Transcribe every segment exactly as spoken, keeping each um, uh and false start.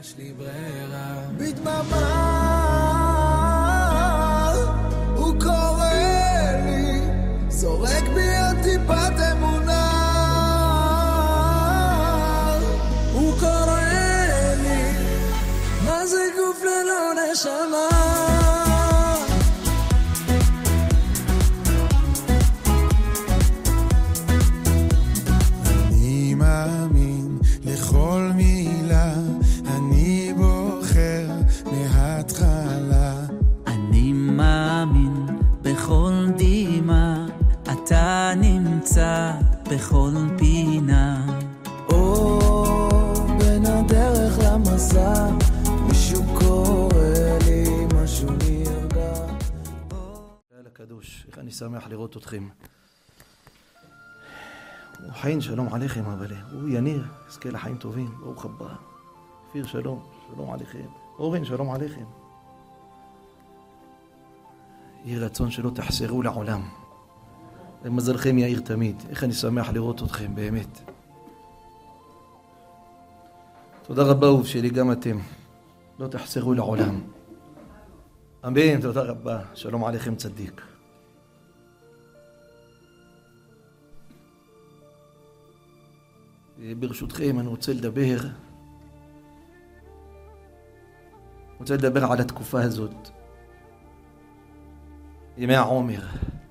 יש לי ברירה. בדממה הוא קורא לי, זורק בי עוד טיפת אמונה. הוא קורא לי, מה זה גוף ללא נשמה? אני מאמין לכל מילה, אני בוחר מההתחלה. אני מאמין בכל דימה, אתה נמצא בכל פינה. או בין הדרך למסע, מישהו קורא לי, משהו נרגע. יאללה קדוש, איך אני שמח לראות אתכם. הוא חיים, שלום עליכם אבאלה. הוא יניר, יזכה לחיים טובים, ברוך הבא. כפיר שלום, שלום עליכם. אורן, שלום עליכם. יהי רצון שלא תחסרו לעולם. למזלכם יאיר תמיד. איך אני שמח לראות אתכם, באמת. תודה רבה אהוב שלי, גם אתם. לא תחסרו לעולם. אמן, תודה רבה. שלום עליכם צדיק. ברשותכם אני רוצה לדבר רוצה לדבר על התקופה הזאת, ימי העומר.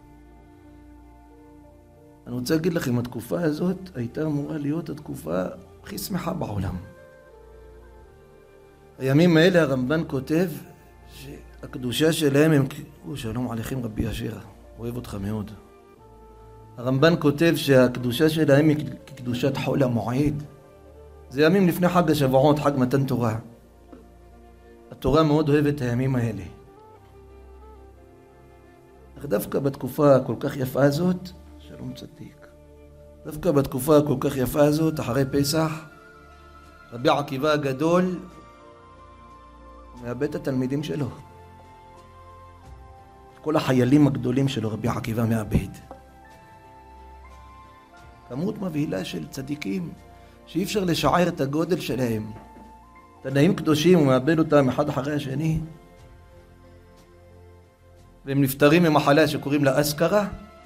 אני רוצה להגיד לכם, התקופה הזאת הייתה אמורה להיות התקופה הכי שמחה בעולם. הימים האלה הרמב"ן כותב שהקדושה שלהם הם... שלום עליכם רבי אשר, אוהב אותך מאוד. הרמב"ן כותב שהקדושה שלהם היא כקדושת חול המועד. זה ימים לפני חג השבועות, חג מתן תורה. התורה מאוד אוהבת את הימים האלה. אך דווקא בתקופה הכל כך יפה הזאת, שלום צדיק, דווקא בתקופה הכל כך יפה הזאת, אחרי פסח, רבי עקיבא הגדול מאבד את התלמידים שלו. כל החיילים הגדולים שלו רבי עקיבא מאבד. כמות מבהילה של צדיקים שאי אפשר לשער את הגודל שלהם. תנאים קדושים הוא מאבד אותם אחד אחרי השני, והם נפטרים ממחלה שקוראים לה אסקרה.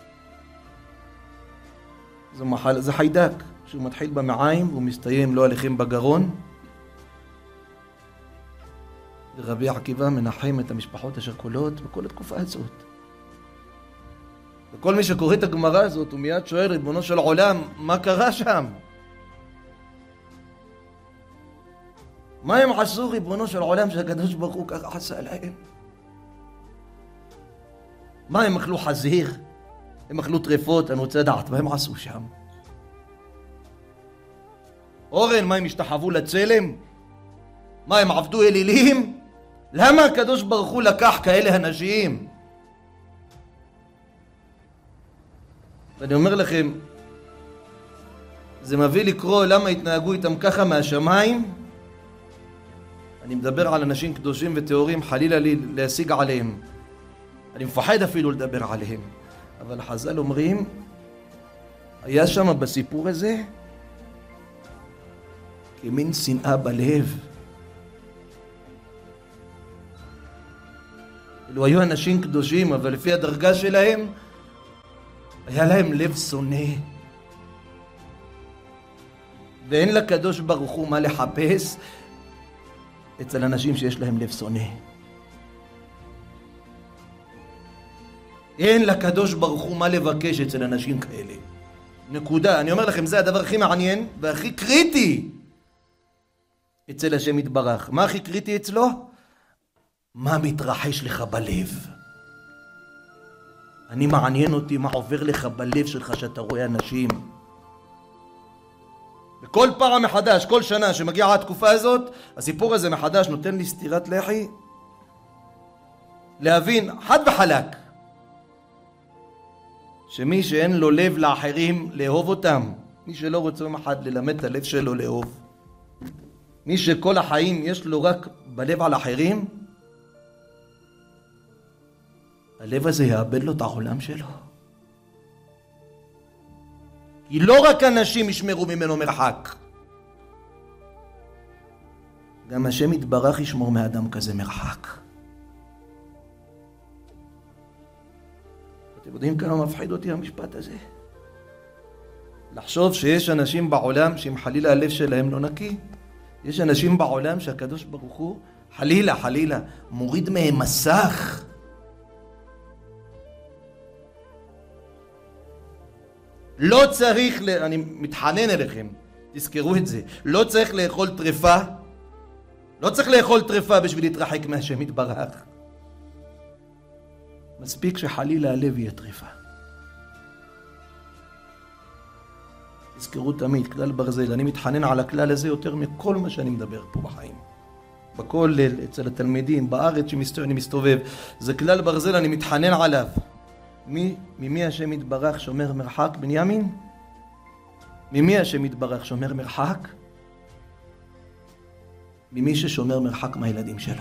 זו מחלה, זה חיידק שהוא מתחיל במעיים והוא מסתיים לא עליכם בגרון. ורבי עקיבא מנחם את המשפחות השכולות בכל התקופה הזאת. וכל מי שקורא את הגמרא הזאת הוא מיד שואל, ריבונו של עולם, מה קרה שם? מה הם עשו, ריבונו של עולם, שהקדוש ברוך הוא ככה עשה להם? מה הם אכלו חזיר? הם אכלו טרפות? אני רוצה לדעת מה הם עשו שם. אורן, מה הם השתחוו לצלם? מה הם עבדו אלילים? למה הקדוש ברוך הוא לקח כאלה אנשים? ואני אומר לכם, זה מביא לקרוא למה התנהגו איתם ככה מהשמיים. אני מדבר על אנשים קדושים וטהורים, חלילה לי להשיג עליהם. אני מפחד אפילו לדבר עליהם. אבל חז"ל אומרים, היה שם בסיפור הזה כמין שנאה בלב. אלו היו אנשים קדושים, אבל לפי הדרגה שלהם, היה להם לב שונא. ואין לקדוש ברוך הוא מה לחפש אצל אנשים שיש להם לב שונא. אין לקדוש ברוך הוא מה לבקש אצל אנשים כאלה. נקודה. אני אומר לכם, זה הדבר הכי מעניין והכי קריטי אצל השם יתברך. מה הכי קריטי אצלו? מה מתרחש לך בלב? אני מעניין אותי מה עובר לך בלב שלך שאתה רואה אנשים. וכל פעם מחדש, כל שנה שמגיעה התקופה הזאת, הסיפור הזה מחדש נותן לי סתירת לחי להבין חד וחלק שמי שאין לו לב לאחרים לאהוב אותם, מי שלא רוצה יום אחד ללמד את הלב שלו לאהוב, מי שכל החיים יש לו רק בלב על אחרים, הלב הזה יאבד לו את העולם שלו. כי לא רק אנשים ישמרו ממנו מרחק, גם השם יתברך ישמור מאדם כזה מרחק. אתם יודעים כמה מפחיד אותי המשפט הזה? לחשוב שיש אנשים בעולם שאם חלילה הלב שלהם לא נקי, יש אנשים בעולם שהקדוש ברוך הוא חלילה חלילה מוריד מהם מסך. לא צריך, אני מתחנן אליכם, תזכרו את זה, לא צריך לאכול טרפה, לא צריך לאכול טרפה בשביל להתרחק מהשם יתברך. מספיק שחלילה הלב יהיה טרפה. תזכרו תמיד, כלל ברזל, אני מתחנן על הכלל הזה יותר מכל מה שאני מדבר פה בחיים. בכל אצל התלמידים, בארץ שאני מסתובב, זה כלל ברזל, אני מתחנן עליו. מי, ממי השם יתברך שומר מרחק? בנימין? ממי השם יתברך שומר מרחק? ממי ששומר מרחק מהילדים שלו.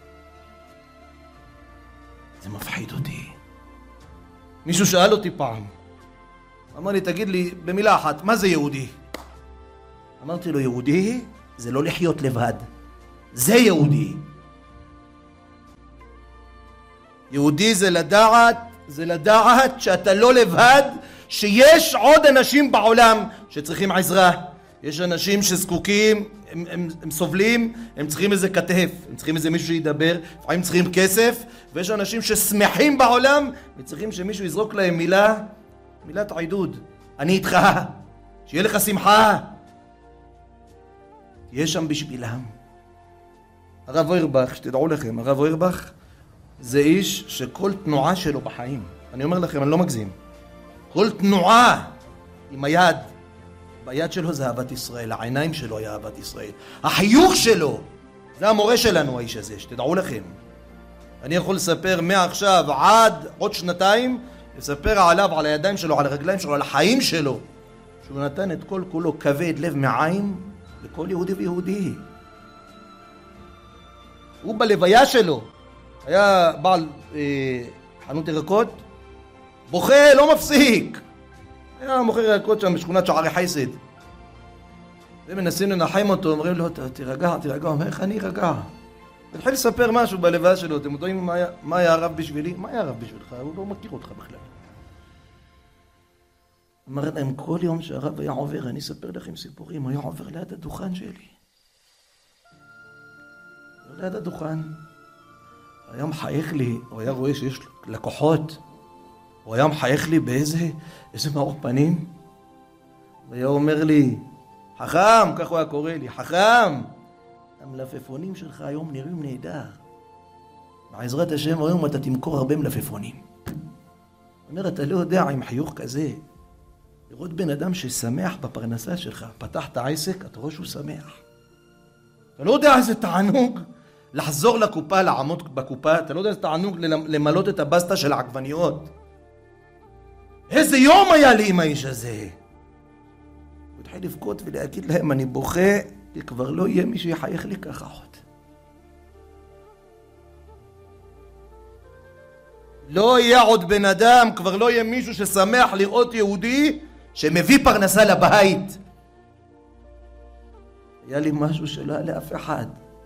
זה מפחיד אותי. מישהו שאל אותי פעם, אמר לי, תגיד לי במילה אחת, מה זה יהודי? אמרתי לו, יהודי זה לא לחיות לבד, זה יהודי. יהודי זה לדעת, זה לדעת שאתה לא לבד, שיש עוד אנשים בעולם שצריכים עזרה. יש אנשים שזקוקים, הם, הם, הם סובלים, הם צריכים איזה כתף, הם צריכים איזה מישהו שידבר, לפעמים צריכים כסף, ויש אנשים ששמחים בעולם וצריכים שמישהו יזרוק להם מילה, מילת עידוד. אני איתך, שיהיה לך שמחה. תהיה שם בשבילם. הרב אוירבך, שתדעו לכם, הרב אוירבך זה איש שכל תנועה שלו בחיים, אני אומר לכם, אני לא מגזים, כל תנועה עם היד, ביד שלו זה אהבת ישראל, העיניים שלו היה אהבת ישראל, החיוך שלו, זה המורה שלנו האיש הזה, שתדעו לכם. אני יכול לספר מעכשיו עד עוד שנתיים, לספר עליו, על הידיים שלו, על הרגליים שלו, על החיים שלו, שהוא נתן את כל כולו כבד לב מעיים לכל יהודי ויהודי. הוא בלוויה שלו היה בעל אה, חנות ירקות, בוכה לא מפסיק, היה מוכר ירקות שם בשכונת שערי חסד, ומנסים לנחם אותו, אומרים לו תירגע, תירגע, אומר איך אני ארגע? התחיל לספר משהו בלוויה שלו. אתם יודעים מה היה, מה היה הרב בשבילי? מה היה הרב בשבילך? הוא לא מכיר אותך בכלל. אמר להם, כל יום שהרב היה עובר, אני אספר לכם סיפורים, הוא היה עובר ליד הדוכן שלי, ליד הדוכן, היה מחייך לי, הוא היה רואה שיש לקוחות, הוא היה מחייך לי באיזה איזה מאור פנים, והיה אומר לי, חכם, כך הוא היה קורא לי, חכם, המלפפונים שלך היום נראים נהדר, בעזרת השם היום אתה תמכור הרבה מלפפונים. אומר, אתה לא יודע עם חיוך כזה, לראות בן אדם ששמח בפרנסה שלך, פתח את העסק, אתה רואה שהוא שמח. אתה לא יודע איזה תענוג לחזור לקופה, לעמוד בקופה, אתה לא יודע איזה תענוג למלות את הבסטה של העגבניות. איזה יום היה לי עם האיש הזה. הוא התחיל לבכות ולהגיד להם, אני בוכה, כי כבר לא יהיה מי שיחייך לי ככה עוד. לא יהיה עוד בן אדם, כבר לא יהיה מישהו ששמח לראות יהודי שמביא פרנסה לבית. היה לי משהו שלא היה לאף אחד.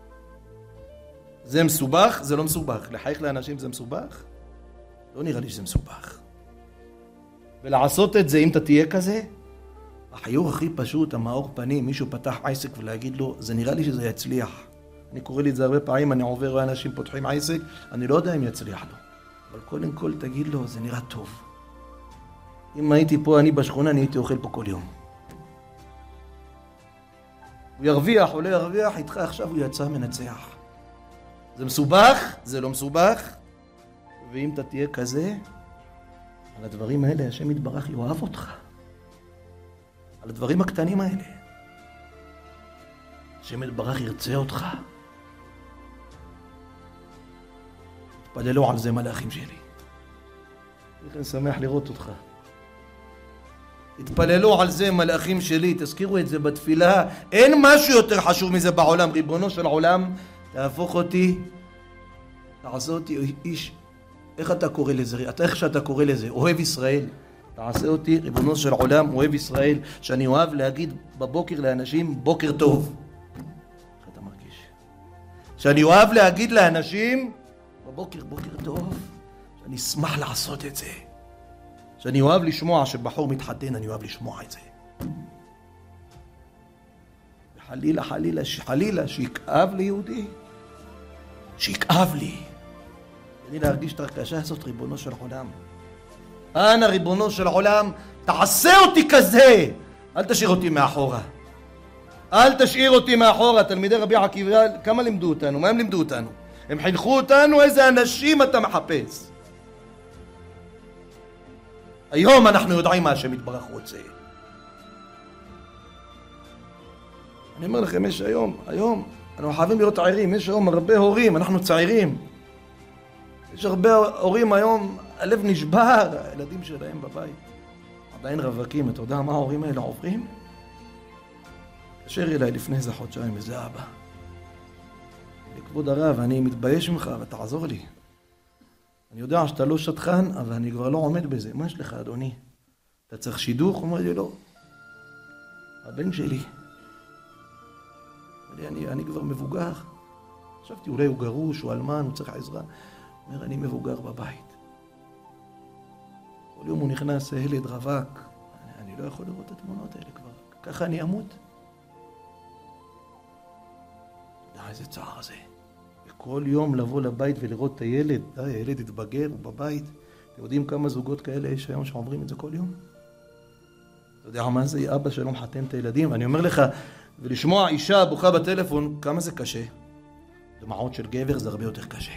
זה מסובך? זה לא מסובך. לחייך לאנשים זה מסובך? לא נראה לי שזה מסובך. ולעשות את זה, אם אתה תהיה כזה, החיוך הכי פשוט, המאור פנים, מישהו פתח עסק ולהגיד לו, זה נראה לי שזה יצליח. אני קורא לי את זה הרבה פעמים, אני עובר, רואה אנשים פותחים עסק, אני לא יודע אם יצליח לו. אבל קודם כל תגיד לו, זה נראה טוב. אם הייתי פה, אני בשכונה, אני הייתי אוכל פה כל יום. הוא ירוויח או לא ירוויח, איתך עכשיו הוא יצא מנצח. זה מסובך? זה לא מסובך. ואם אתה תהיה כזה, על הדברים האלה, השם יתברך יאהב אותך. על הדברים הקטנים האלה. השם יתברך ירצה אותך. תפללו על זה מלאכים שלי. אני שמח לראות אותך. התפללו על זה מלאכים שלי, תזכירו את זה בתפילה. אין משהו יותר חשוב מזה בעולם. ריבונו של עולם, תהפוך אותי, תעשה אותי איש, איך אתה קורא לזה? אתה איך שאתה קורא לזה? אוהב ישראל. תעשה אותי, ריבונו של עולם, אוהב ישראל, שאני אוהב להגיד בבוקר לאנשים, בוקר טוב. איך אתה מרגיש? שאני אוהב להגיד לאנשים, בבוקר בוקר טוב, שאני אשמח לעשות את זה. שאני אוהב לשמוע שבחור מתחתן, אני אוהב לשמוע את זה. חלילה, חלילה, חלילה, שיכאב לי יהודי. שיכאב לי. אני להרגיש את הרגשה הזאת, ריבונו של עולם. אנא ריבונו של עולם, תעשה אותי כזה. אל תשאיר אותי מאחורה. אל תשאיר אותי מאחורה. תלמידי רבי עקיבא, כמה לימדו אותנו? מה הם לימדו אותנו? הם חינכו אותנו איזה אנשים אתה מחפש. היום אנחנו יודעים מה השם יתברך רוצה. אני אומר לכם, יש היום, היום, אנחנו חייבים להיות צעירים, יש היום הרבה הורים, אנחנו צעירים. יש הרבה הורים היום, הלב נשבר, הילדים שלהם בבית. עדיין רווקים, אתה יודע מה ההורים האלה עוברים? קשר אליי לפני איזה חודשיים, איזה אבא. לכבוד הרב, אני מתבייש ממך, ותעזור לי. אני יודע שאתה לא שטחן, אבל אני כבר לא עומד בזה. מה יש לך, אדוני? אתה צריך שידוך? הוא אומר לי, לא. הבן שלי. אני, אני, אני כבר מבוגר. חשבתי, אולי הוא גרוש, הוא אלמן, הוא צריך עזרה. הוא אומר, אני מבוגר בבית. כל יום הוא נכנס, ילד רווק. אני, אני לא יכול לראות את התמונות האלה כבר. ככה אני אמות. אתה יודע איזה צער זה. כל יום לבוא לבית ולראות את הילד, די, הילד התבגר, הוא בבית. אתם יודעים כמה זוגות כאלה יש היום שעוברים את זה כל יום? אתה יודע מה זה אבא שלא מחתן את הילדים? ואני אומר לך, ולשמוע אישה בוכה בטלפון, כמה זה קשה? דמעות של גבר זה הרבה יותר קשה.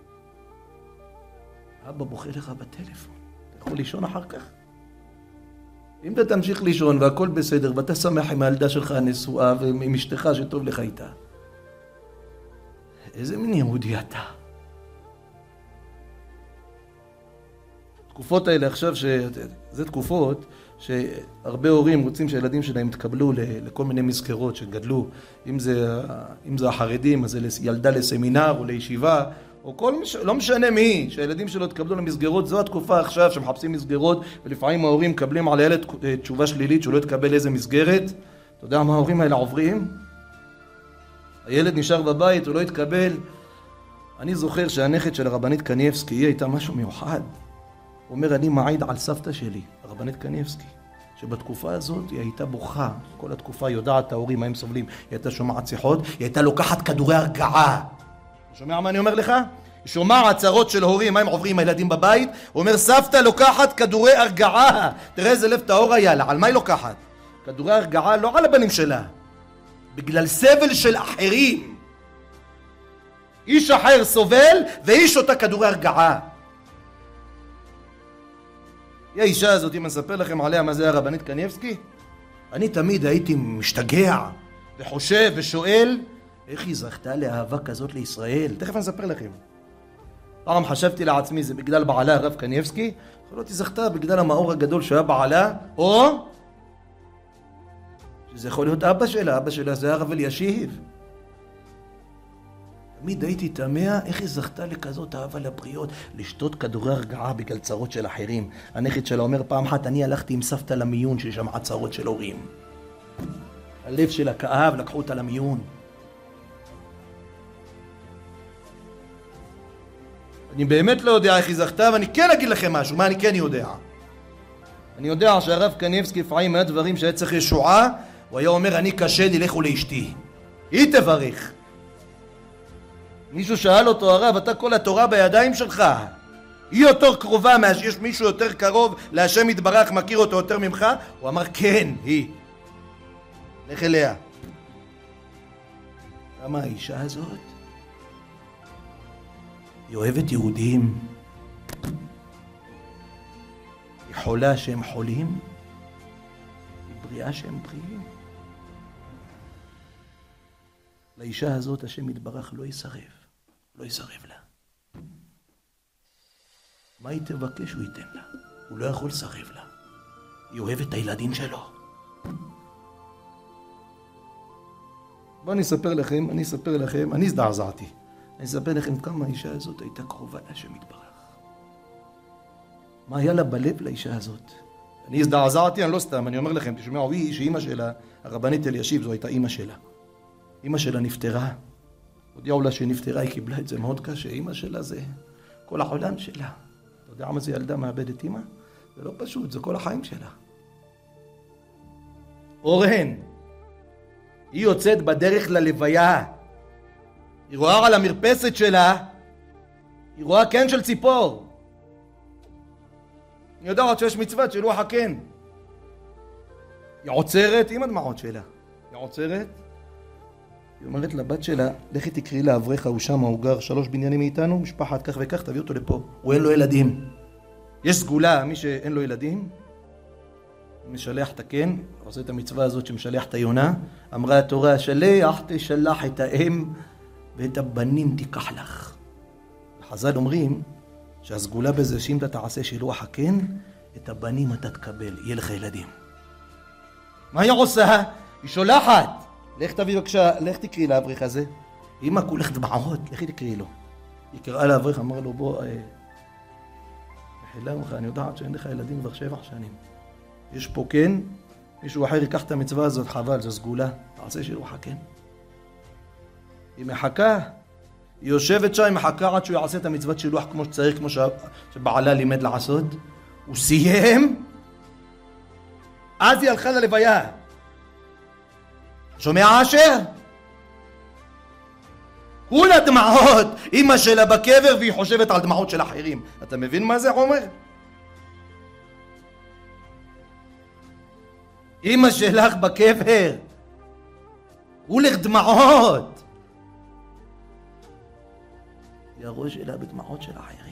אבא בוכה לך בטלפון, אתה יכול לישון אחר כך? אם אתה תמשיך לישון והכל בסדר, ואתה שמח עם הילדה שלך הנשואה ועם אשתך שטוב לך איתה, איזה מין יהודי אתה? תקופות האלה עכשיו, ש... זה תקופות שהרבה הורים רוצים שהילדים שלהם יתקבלו לכל מיני מסגרות שגדלו, אם זה, אם זה החרדים, אז זה ילדה לסמינר או לישיבה, או כל מש... לא משנה מי, שהילדים שלו יתקבלו למסגרות. זו התקופה עכשיו שמחפשים מסגרות, ולפעמים ההורים מקבלים על הילד תשובה שלילית שהוא לא יתקבל איזה מסגרת. אתה יודע מה ההורים האלה עוברים? הילד נשאר בבית, הוא לא התקבל. אני זוכר שהנכד של הרבנית קניבסקי, היא הייתה משהו מיוחד. הוא אומר, אני מעיד על סבתא שלי, הרבנית קניבסקי, שבתקופה הזאת היא הייתה בוכה. כל התקופה היא יודעת ההורים, מה הם סובלים. היא הייתה שומעת שיחות, היא הייתה לוקחת כדורי הרגעה. שומע מה אני אומר לך? היא שומעת צרות של הורים, מה הם עוברים הילדים בבית. הוא אומר, סבתא לוקחת כדורי הרגעה. תראה איזה לב טהור היה לה, על מה היא לוקחת? כדורי הרגעה לא על הבנים שלה. בגלל סבל של אחרים. איש אחר סובל ואיש אותה כדורי הרגעה. היא האישה הזאת, אם אני אספר לכם עליה מה זה הרבנית קניבסקי, אני תמיד הייתי משתגע וחושב ושואל איך היא זכתה לאהבה כזאת לישראל. תכף אני אספר לכם. פעם חשבתי לעצמי, זה בגלל בעלה הרב קניבסקי, יכול להיות היא זכתה בגלל המאור הגדול שהיה בעלה, או שזה יכול להיות אבא שלה, אבא שלה זה הרב אלישיב. תמיד הייתי תמה איך היא זכתה לכזאת אהבה לבריות, לשתות כדורי הרגעה בגלל צרות של אחרים. הנכד שלה אומר, פעם אחת אני הלכתי עם סבתא למיון ששמעה צרות של הורים. הלב שלה כאב, לקחו אותה למיון. אני באמת לא יודע איך היא זכתה, ואני כן אגיד לכם משהו. מה אני כן יודע? אני יודע שהרב קניבסקי פעמים היה דברים שהיה צריך ישועה, הוא היה אומר, אני קשה לי, לכו לאשתי. היא תברך. מישהו שאל אותו, הרב, אתה כל התורה בידיים שלך. היא יותר קרובה, יש מישהו יותר קרוב להשם יתברך, מכיר אותו יותר ממך? הוא אמר, כן, היא. לך אליה. כמה האישה הזאת? היא אוהבת יהודים. היא חולה שהם חולים. היא בריאה שהם בריאים. לאישה הזאת השם יתברך לא יסרב. לא יסרב לה. מה היא תבקש הוא ייתן לה. הוא לא יכול לסרב לה. היא אוהבת את הילדים שלו. בואו אני אספר לכם, אני אספר לכם, אני הזדעזעתי. אני אספר לכם כמה האישה הזאת הייתה קרובה להשם יתברך. מה היה לה בלב לאישה הזאת? אני הזדעזעתי, אני לא סתם, אני אומר לכם, תשמעו, היא שאימא שלה, הרבנית אלישיב, זו הייתה אימא שלה. אימא שלה נפטרה. הודיעו לה שנפטרה, היא קיבלה את זה מאוד קשה. אמא שלה זה כל העולם שלה. אתה יודע מה זה ילדה מאבדת אמא? זה לא פשוט, זה כל החיים שלה. אורן, היא יוצאת בדרך ללוויה. היא רואה על המרפסת שלה, היא רואה קן של ציפור. אני יודע עוד שיש מצוות של לוח הקן. היא עוצרת עם הדמעות שלה. היא עוצרת. היא אומרת לבת שלה, לכי תקראי לאברך, הוא שם, הוא גר שלוש בניינים מאיתנו, משפחת כך וכך, תביא אותו לפה. הוא אין לו ילדים. יש סגולה, מי שאין לו ילדים, משלח את הקן, עושה את המצווה הזאת שמשלח את היונה. אמרה התורה, שלח תשלח את האם ואת הבנים תיקח לך. חז"ל אומרים שהסגולה בזה שאם אתה תעשה שילוח הקן, את הבנים אתה תקבל, יהיה לך ילדים. מה היא עושה? היא שולחת. לך תביא בבקשה, לך תקראי לאברך הזה. אמא כולך דמעות, לכי תקראי לו. היא קראה לאברך, אמר לו, בוא, אה, מחילה ממך, אני יודעת שאין לך ילדים כבר שבע שנים. יש פה כן, מישהו אחר ייקח את המצווה הזאת, חבל, זו סגולה. תעשה שילוח הקן. היא מחכה. היא יושבת שם, היא מחכה עד שהוא יעשה את המצוות שילוח כמו שצריך, כמו שבעלה לימד לעשות. הוא סיים, אז היא הלכה ללוויה. שומע אשר? כולה דמעות, אמא שלה בקבר והיא חושבת על דמעות של אחרים. אתה מבין מה זה אומר? אמא שלך בקבר, כולך דמעות. היא הראש שלה בדמעות של אחרים.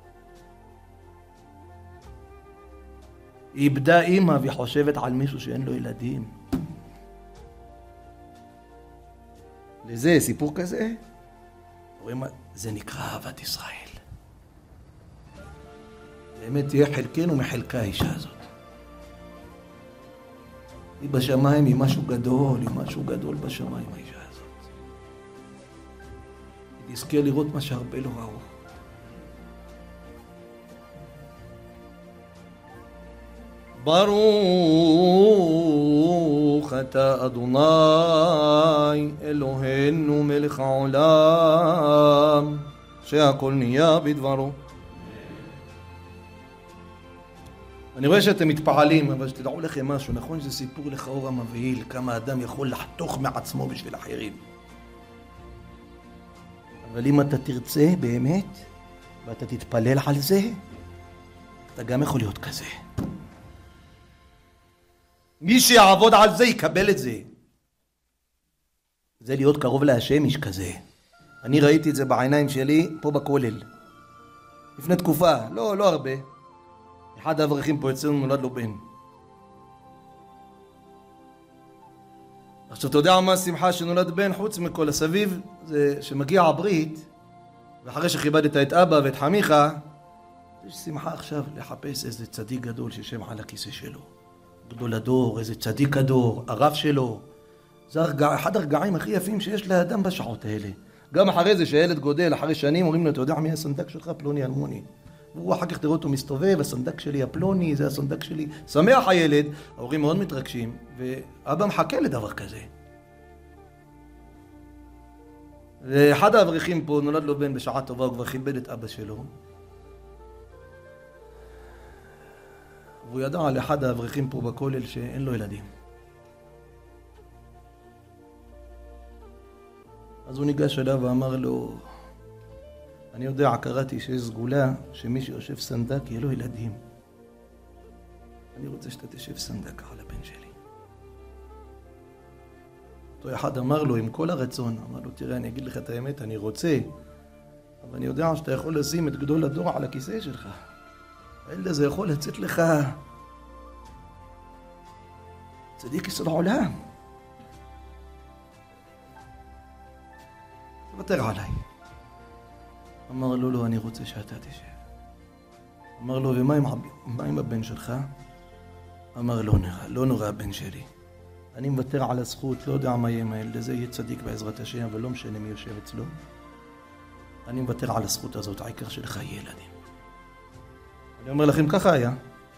היא איבדה אימא והיא חושבת על מישהו שאין לו ילדים. לזה סיפור כזה, רואים, זה נקרא אהבת ישראל. באמת תהיה חלקנו מחלקה האישה הזאת. היא בשמיים, היא משהו גדול, היא משהו גדול בשמיים האישה הזאת. היא תזכה לראות מה שהרבה לא ראו. ברוך אתה אדוני אלוהינו מלך העולם שהכל נהיה בדברו. אני רואה שאתם מתפעלים, אבל שתדעו לכם משהו, נכון שזה סיפור לכאורה מבהיל, כמה אדם יכול לחתוך מעצמו בשביל אחרים. אבל אם אתה תרצה באמת, ואתה תתפלל על זה, אתה גם יכול להיות כזה. מי שיעבוד על זה יקבל את זה. זה להיות קרוב להשם איש כזה. אני ראיתי את זה בעיניים שלי פה בכולל. לפני תקופה, לא, לא הרבה. אחד האברכים פה אצלנו נולד לו בן. עכשיו אתה יודע מה השמחה שנולד בן חוץ מכל הסביב? זה שמגיע הברית, ואחרי שכיבדת את אבא ואת חמיך, יש שמחה עכשיו לחפש איזה צדיק גדול שישב על הכיסא שלו. גדול הדור, איזה צדיק הדור, הרב שלו. זה הרגע, אחד הרגעים הכי יפים שיש לאדם בשעות האלה. גם אחרי זה שהילד גודל, אחרי שנים, אומרים לו, אתה יודע מי הסנדק שלך? פלוני אלמוני. והוא אחר כך תראו אותו מסתובב, הסנדק שלי הפלוני, זה הסנדק שלי. שמח הילד, ההורים מאוד מתרגשים, ואבא מחכה לדבר כזה. ואחד האברכים פה נולד לו בן בשעה טובה, הוא כבר כיבד את אבא שלו. והוא ידע על אחד האברכים פה בכולל שאין לו ילדים. אז הוא ניגש אליו ואמר לו, אני יודע, קראתי שיש סגולה שמי שיושב סנדק יהיה לו ילדים. אני רוצה שאתה תשב סנדק על הבן שלי. אותו אחד אמר לו עם כל הרצון, אמר לו, תראה, אני אגיד לך את האמת, אני רוצה, אבל אני יודע שאתה יכול לשים את גדול הדור על הכיסא שלך. הילד הזה יכול לצאת לך צדיק יסוד העולם. תוותר עליי. אמר לו, לא, אני רוצה שאתה תשב. אמר לו, ומה עם, מה עם הבן שלך? אמר, לא נראה, לא נורא הבן שלי. אני מוותר על הזכות, לא יודע מה יהיה עם הילד הזה, יהיה צדיק בעזרת השם, אבל לא משנה מי יושב אצלו. אני מוותר על הזכות הזאת, העיקר שלך יהיה ילדים. אני אומר לכם, ככה היה.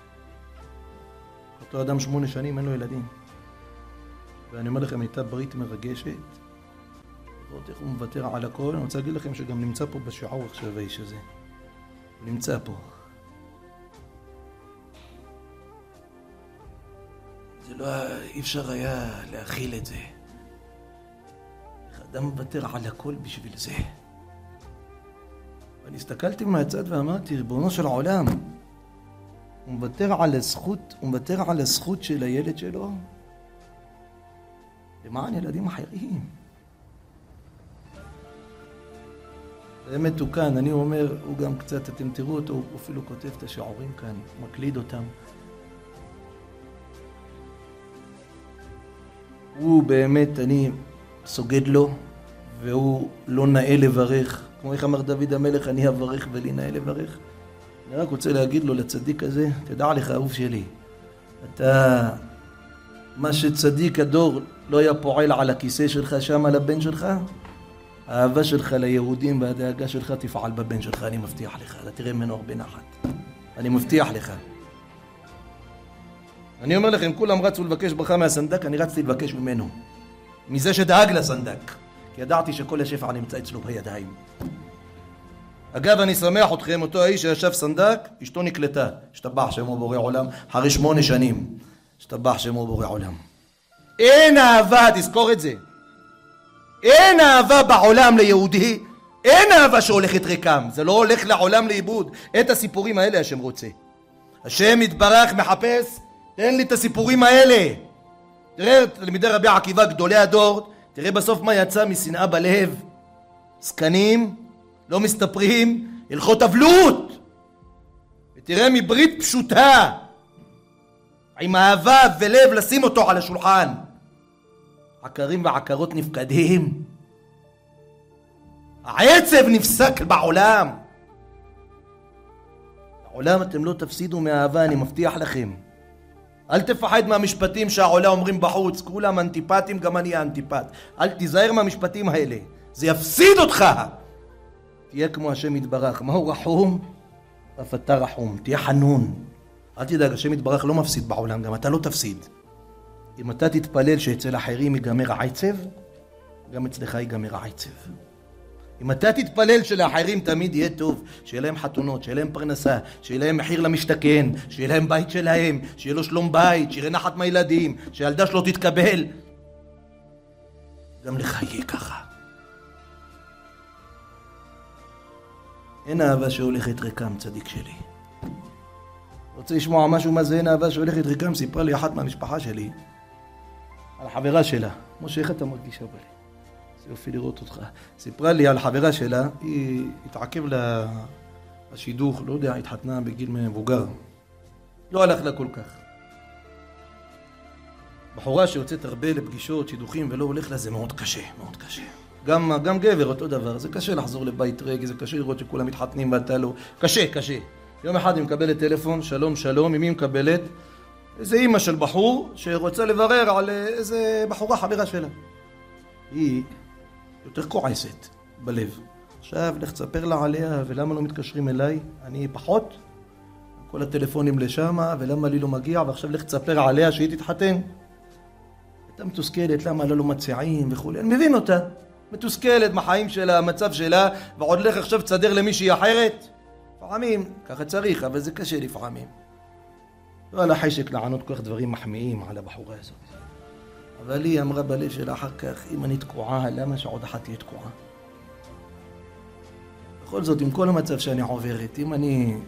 אותו אדם שמונה שנים, אין לו ילדים. ואני אומר לכם, הייתה ברית מרגשת. לראות איך הוא מוותר על הכל. אני רוצה להגיד לכם שגם נמצא פה בשיעור עכשיו האיש הזה. הוא נמצא פה. זה לא, אי אפשר היה להכיל את זה. איך אדם מוותר על הכל בשביל זה. ואני הסתכלתי מהצד ואמרתי, ריבונו של העולם, הוא מוותר על הזכות, הוא מוותר על הזכות של הילד שלו למען ילדים אחרים. באמת הוא כאן, אני אומר, הוא גם קצת, אתם תראו אותו, הוא אפילו כותב את השיעורים כאן, מקליד אותם. הוא באמת, אני סוגד לו, והוא לא נאה לברך. כמו איך אמר דוד המלך, אני אברך ולי נאה לברך. אני רק רוצה להגיד לו, לצדיק הזה, תדע לך, אהוב שלי, אתה, מה שצדיק הדור לא היה פועל על הכיסא שלך שם, על הבן שלך, האהבה שלך ליהודים והדאגה שלך תפעל בבן שלך, אני מבטיח לך. אתה תראה ממנו הרבה נחת. אני מבטיח לך. אני אומר לכם, כולם רצו לבקש ברכה מהסנדק, אני רצתי לבקש ממנו. מזה שדאג לסנדק. כי ידעתי שכל השפע נמצא אצלו בידיים. אגב, אני שמח אתכם, אותו האיש שישב סנדק, אשתו נקלטה. השתבח שמו בורא עולם, אחרי שמונה שנים. השתבח שמו בורא עולם. אין אהבה, תזכור את זה. אין אהבה בעולם ליהודי, אין אהבה שהולכת ריקם. זה לא הולך לעולם לאיבוד. את הסיפורים האלה השם רוצה. השם יתברך מחפש, תן לי את הסיפורים האלה. תראה, תלמידי רבי עקיבא, גדולי הדור, תראה בסוף מה יצא משנאה בלב. סקנים, לא מסתפרים, הלכות אבלות. ותראה מברית פשוטה, עם אהבה ולב לשים אותו על השולחן. עקרים ועקרות נפקדים. העצב נפסק בעולם. בעולם אתם לא תפסידו מאהבה, אני מבטיח לכם. אל תפחד מהמשפטים שהעולה אומרים בחוץ, כולם אנטיפטים, גם אני אנטיפט. אל תיזהר מהמשפטים האלה, זה יפסיד אותך. תהיה כמו השם יתברך, מהו רחום? אף אתה רחום, תהיה חנון. אל תדאג, השם יתברך לא מפסיד בעולם, גם אתה לא תפסיד. אם אתה תתפלל שאצל אחרים ייגמר העצב, גם אצלך ייגמר העצב. אם אתה תתפלל שלאחרים תמיד יהיה טוב, שיהיה להם חתונות, שיהיה להם פרנסה, שיהיה להם מחיר למשתכן, שיהיה להם בית שלהם, שיהיה לו שלום בית, שיהיה נחת מהילדים, שהילדה שלו תתקבל, גם לך יהיה ככה. אין אהבה שהולכת ריקם, צדיק שלי. רוצה לשמוע משהו מה זה אין אהבה שהולכת ריקם? סיפרה לי אחת מהמשפחה שלי על החברה שלה. משה, איך אתה מרגישה בלי? זה יופי לראות אותך. סיפרה לי על חברה שלה, היא התעכב לה השידוך, לא יודע, התחתנה בגיל מבוגר. לא הלך לה כל כך. בחורה שיוצאת הרבה לפגישות, שידוכים, ולא הולך לה, זה מאוד קשה, מאוד קשה. גם, גם גבר אותו דבר, זה קשה לחזור לבית רגע, זה קשה לראות שכולם מתחתנים ואתה לא. קשה, קשה. יום אחד היא מקבלת טלפון, שלום שלום, ממי מקבלת? איזה אימא של בחור שרוצה לברר על איזה בחורה חברה שלה. היא יותר כועסת בלב. עכשיו לך תספר לה עליה, ולמה לא מתקשרים אליי? אני פחות? כל הטלפונים לשם, ולמה לי לא מגיע? ועכשיו לך תספר עליה שהיא תתחתן. הייתה מתוסכלת, למה לא מציעים וכו'. אני מבין אותה. מתוסכלת בחיים שלה, המצב שלה, ועוד לך עכשיו תסדר למישהי אחרת. לפעמים, ככה צריך, אבל זה קשה לפעמים. לא על החשק לענות כל כך דברים מחמיאים על הבחורה הזאת. אבל היא אמרה בלב שלה אחר כך, אם אני תקועה, למה שעוד אחת תהיה תקועה? בכל זאת, עם כל המצב שאני עוברת, אם אני...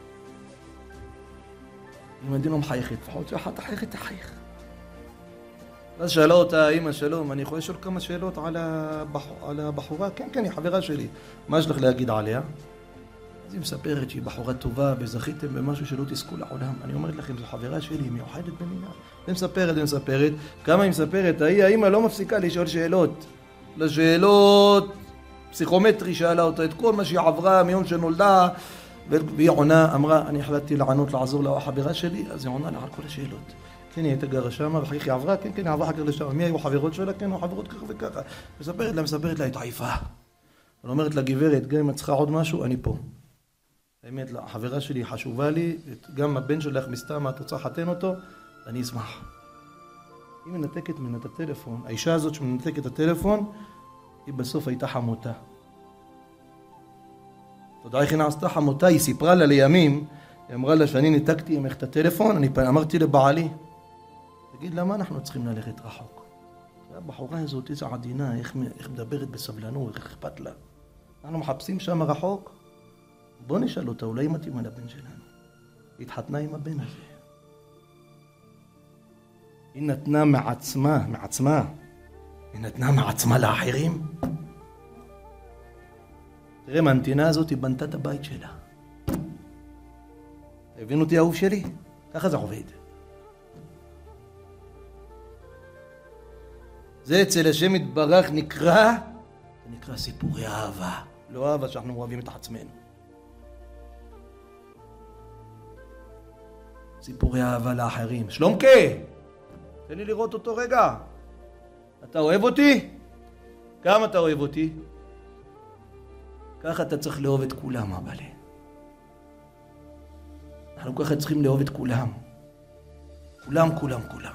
אם אני לא מחייכת, לפחות שאחת תחייכת תחייך. אז שאלה אותה, אמא שלום, אני יכול לשאול כמה שאלות על, הבח... על הבחורה? כן, כן, היא חברה שלי. מה יש לך להגיד עליה? אז היא מספרת שהיא בחורה טובה וזכיתם במשהו שלא תזכו לעולם. אני אומרת לכם, זו חברה שלי, היא מיוחדת במינה. היא מספרת, היא מספרת. כמה היא מספרת? ההיא, האמא לא מפסיקה לשאול שאלות. לשאלות, פסיכומטרי שאלה אותה את כל מה שהיא עברה מיום שנולדה. והיא עונה, אמרה, אני החלטתי לענות, לעזור לה החברה שלי, אז היא עונה לה על כל השאלות. כן, היא הייתה גרה שמה, ואחר כך היא עברה, כן, כן, היא עברה אחר לשם. מי היו חברות שלה? כן, היו חברות ככה וככה. מספרת לה, מספרת לה, התעייפה. אני אומרת לה, גברת, גם אם את צריכה עוד משהו, אני פה. האמת, החברה שלי חשובה לי, גם הבן שלך מסתם, את רוצה לחתן אותו, אני אשמח. היא מנתקת ממנה את הטלפון, האישה הזאת שמנתקת את הטלפון, היא בסוף הייתה חמותה. אתה יודע איך היא נעשתה חמותה? היא סיפרה לה לימים, היא אמרה לה שאני ניתקתי ממך את הטלפון, אני אמרתי לבעלי, תגיד, למה אנחנו צריכים ללכת רחוק? הבחורה הזאת, איזו עדינה, איך, איך מדברת בסבלנות, איך אכפת לה. אנחנו מחפשים שם רחוק, בוא נשאל אותה, אולי מתאים על הבן שלנו. היא התחתנה עם הבן הזה. היא נתנה מעצמה, מעצמה, היא נתנה מעצמה לאחרים. תראה, מהנתינה הזאת היא בנתה את הבית שלה. הבין אותי אהוב שלי? ככה זה עובד. זה אצל השם יתברך נקרא, זה נקרא סיפורי אהבה. לא אהבה שאנחנו אוהבים את עצמנו. סיפורי אהבה לאחרים. שלומקה, תן לי לראות אותו רגע. אתה אוהב אותי? כמה אתה אוהב אותי? ככה אתה צריך לאהוב את כולם, אבאלה. אנחנו ככה צריכים לאהוב את כולם. כולם, כולם, כולם.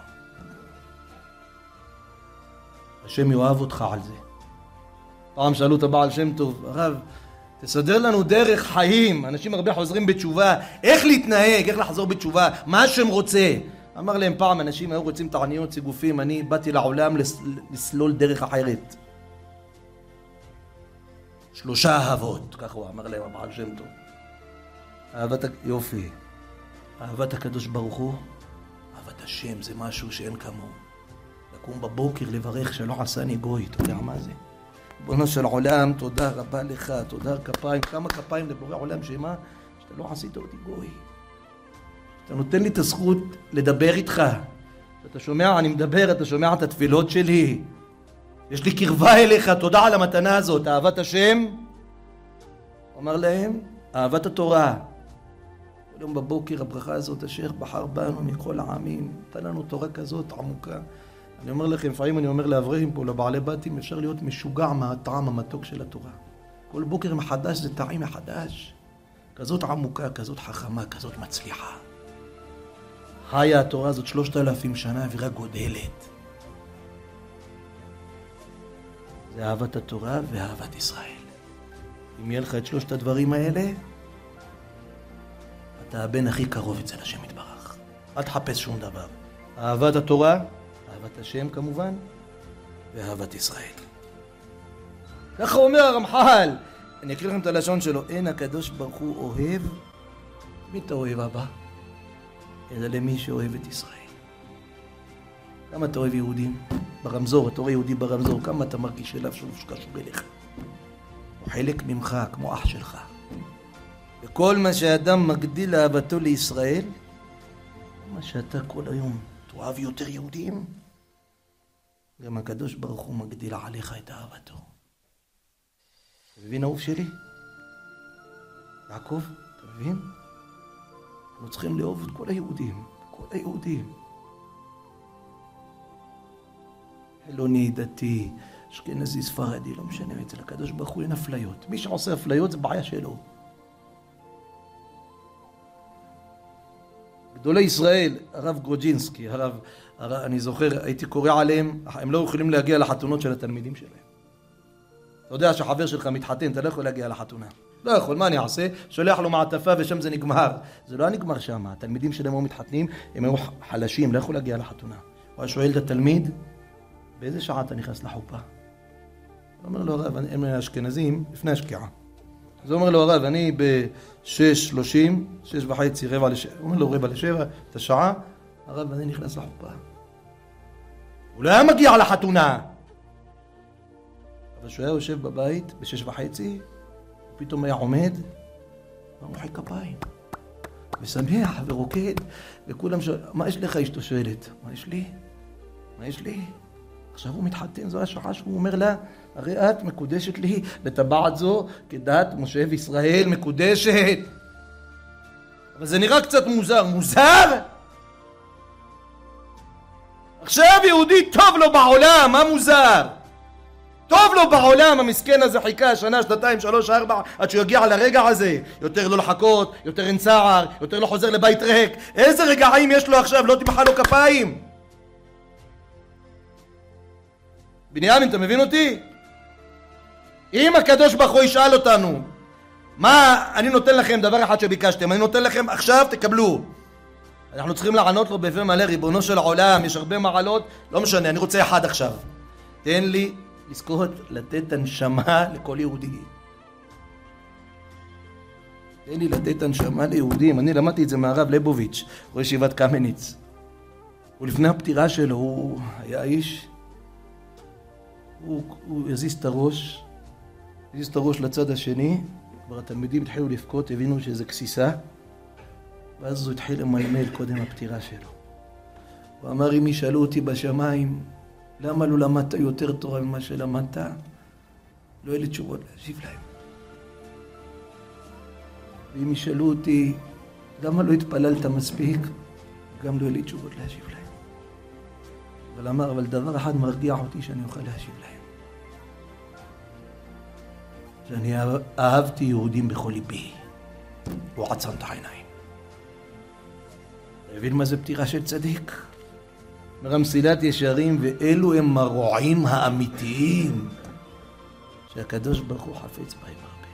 השם יאהב אותך על זה. פעם שאלו את הבעל שם טוב, הרב, תסדר לנו דרך חיים. אנשים הרבה חוזרים בתשובה. איך להתנהג, איך לחזור בתשובה, מה השם רוצה. אמר להם פעם, אנשים היו רוצים תעניות סיגופים, אני באתי לעולם לס... לסלול דרך אחרת. שלושה אהבות, כך הוא אמר להם הבעל שם טוב. אהבת, יופי. אהבת הקדוש ברוך הוא, אהבת השם, זה משהו שאין כמוהו. לקום בבוקר לברך שלא עשני גוי, אתה יודע מה זה? בונו של עולם, תודה רבה לך, תודה כפיים, כמה כפיים לבורא עולם שמה, שאתה לא עשית אותי גוי. אתה נותן לי את הזכות לדבר איתך. אתה שומע, אני מדבר, אתה שומע את התפילות שלי. יש לי קרבה אליך, תודה על המתנה הזאת, אהבת השם. אומר להם, אהבת התורה. היום בבוקר הברכה הזאת, אשר בחר בנו מכל העמים, נתן לנו תורה כזאת עמוקה. אני אומר לכם, לפעמים אני אומר לאברכים פה, לבעלי בתים, אפשר להיות משוגע מהטעם המתוק של התורה. כל בוקר מחדש זה טעים מחדש. כזאת עמוקה, כזאת חכמה, כזאת מצליחה. חיה התורה הזאת שלושת אלפים שנה ורק גודלת. זה אהבת התורה ואהבת ישראל. אם יהיה לך את שלושת הדברים האלה, אתה הבן הכי קרוב אצל השם יתברך. אל תחפש שום דבר. אהבת התורה, אהבת השם כמובן, ואהבת ישראל. ככה אומר הרמח"ל. אני אקריא לכם את הלשון שלו. אין הקדוש ברוך הוא אוהב, מי אתה אוהב אבא? אלא למי שאוהב את ישראל. כמה אתה אוהב יהודים? ברמזור, אתה רואה יהודי ברמזור, כמה אתה מרגיש אליו שהוא קשור אליך. הוא חלק ממך, כמו אח שלך. וכל מה שאדם מגדיל אהבתו לישראל, מה שאתה כל היום תאהב יותר יהודים, גם הקדוש ברוך הוא מגדיל עליך את אהבתו. אתה מבין אהוב שלי? יעקב, אתה מבין? אנחנו צריכים לאהוב את כל היהודים, כל היהודים. חילוני, דתי, אשכנזי, ספרדי, לא משנה, אצל הקדוש ברוך הוא אין אפליות. מי שעושה אפליות זה בעיה שלו. גדולי ישראל, הרב גרוג'ינסקי, הרב, הרב, אני זוכר, הייתי קורא עליהם, הם לא יכולים להגיע לחתונות של התלמידים שלהם. אתה יודע שחבר שלך מתחתן, אתה לא יכול להגיע לחתונה. לא יכול, מה אני אעשה? שולח לו מעטפה ושם זה נגמר. זה לא היה נגמר שם. התלמידים שלהם היו מתחתנים, הם היו חלשים, לא יכול להגיע לחתונה. הוא היה שואל את התלמיד, באיזה שעה אתה נכנס לחופה? הוא אומר לו, הרב, הם אשכנזים לפני השקיעה. אז הוא אומר לו, הרב, אני ב-שש שלושים, שש וחצי, רבע לשבע, הוא אומר לו, רבע לשבע, את השעה, הרב, אני נכנס לחופה. הוא לא היה מגיע לחתונה. אבל כשהוא היה יושב בבית, בשש וחצי, פתאום היה עומד, ומוחא כפיים, ושמח ורוקד, וכולם שואלים, מה יש לך? אשתו שואלת, מה יש לי? מה יש לי? עכשיו הוא מתחתן, זו השעה שהוא אומר לה, הרי את מקודשת לי לטבעת זו כדת משה וישראל מקודשת. אבל זה נראה קצת מוזר. מוזר? עכשיו יהודי טוב לו בעולם, מה מוזר? טוב לו בעולם, המסכן הזה חיכה שנה, שנתיים, שלוש, ארבע, עד שהוא יגיע לרגע הזה. יותר לא לחכות, יותר אין צער, יותר לא חוזר לבית ריק. איזה רגעים יש לו עכשיו, לא תמחא לו כפיים. בנימין, אתה מבין אותי? אם הקדוש ברוך הוא ישאל אותנו, מה אני נותן לכם, דבר אחד שביקשתם, אני נותן לכם עכשיו, תקבלו. אנחנו צריכים לענות לו בפה מלא, ריבונו של העולם, יש הרבה מעלות, לא משנה, אני רוצה אחד עכשיו. תן לי לזכות לתת הנשמה לכל יהודי. תן לי לתת הנשמה ליהודים. אני למדתי את זה מהרב ליבוביץ', ראש ישיבת קמניץ. ולפני הפטירה שלו, הוא היה איש, הוא, הוא הזיז את הראש, הזיז את הראש לצד השני, כבר התלמידים התחילו לבכות, הבינו שזה כסיסה, ואז הוא התחיל למלמל קודם הפטירה שלו. הוא אמר, אם ישאלו אותי בשמיים, למה לא למדת יותר תורה ממה שלמדת? לא יהיה לי תשובות להשיב להם. ואם ישאלו אותי, למה לא התפללת מספיק? גם לא יהיה לי תשובות להשיב להם. אבל אמר, אבל דבר אחד מרגיע אותי שאני אוכל להשיב להם. שאני אהבתי יהודים בכל ליבי. הוא עצם את העיניים. הבין מה זה פטירה של צדיק? אומר מסילת ישרים, ואלו הם הרועים האמיתיים שהקדוש ברוך הוא חפץ בהם הרבה.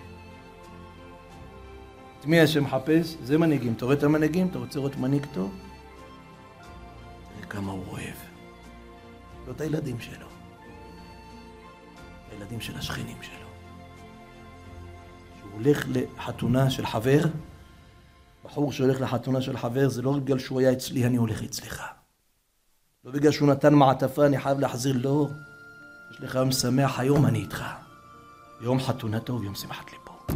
את מי השם חפש? זה מנהיגים. אתה רואה את המנהיגים? אתה רוצה לראות מנהיג טוב? תראה כמה הוא אוהב. לא את הילדים שלו. הילדים של השכנים שלו. שהוא הולך לחתונה של חבר, בחור שהולך לחתונה של חבר, זה לא בגלל שהוא היה אצלי, אני הולך אצלך. לא בגלל שהוא נתן מעטפה, אני חייב להחזיר, לא. יש לך יום שמח, היום אני איתך. יום חתונה טוב, יום שמחת ליבו.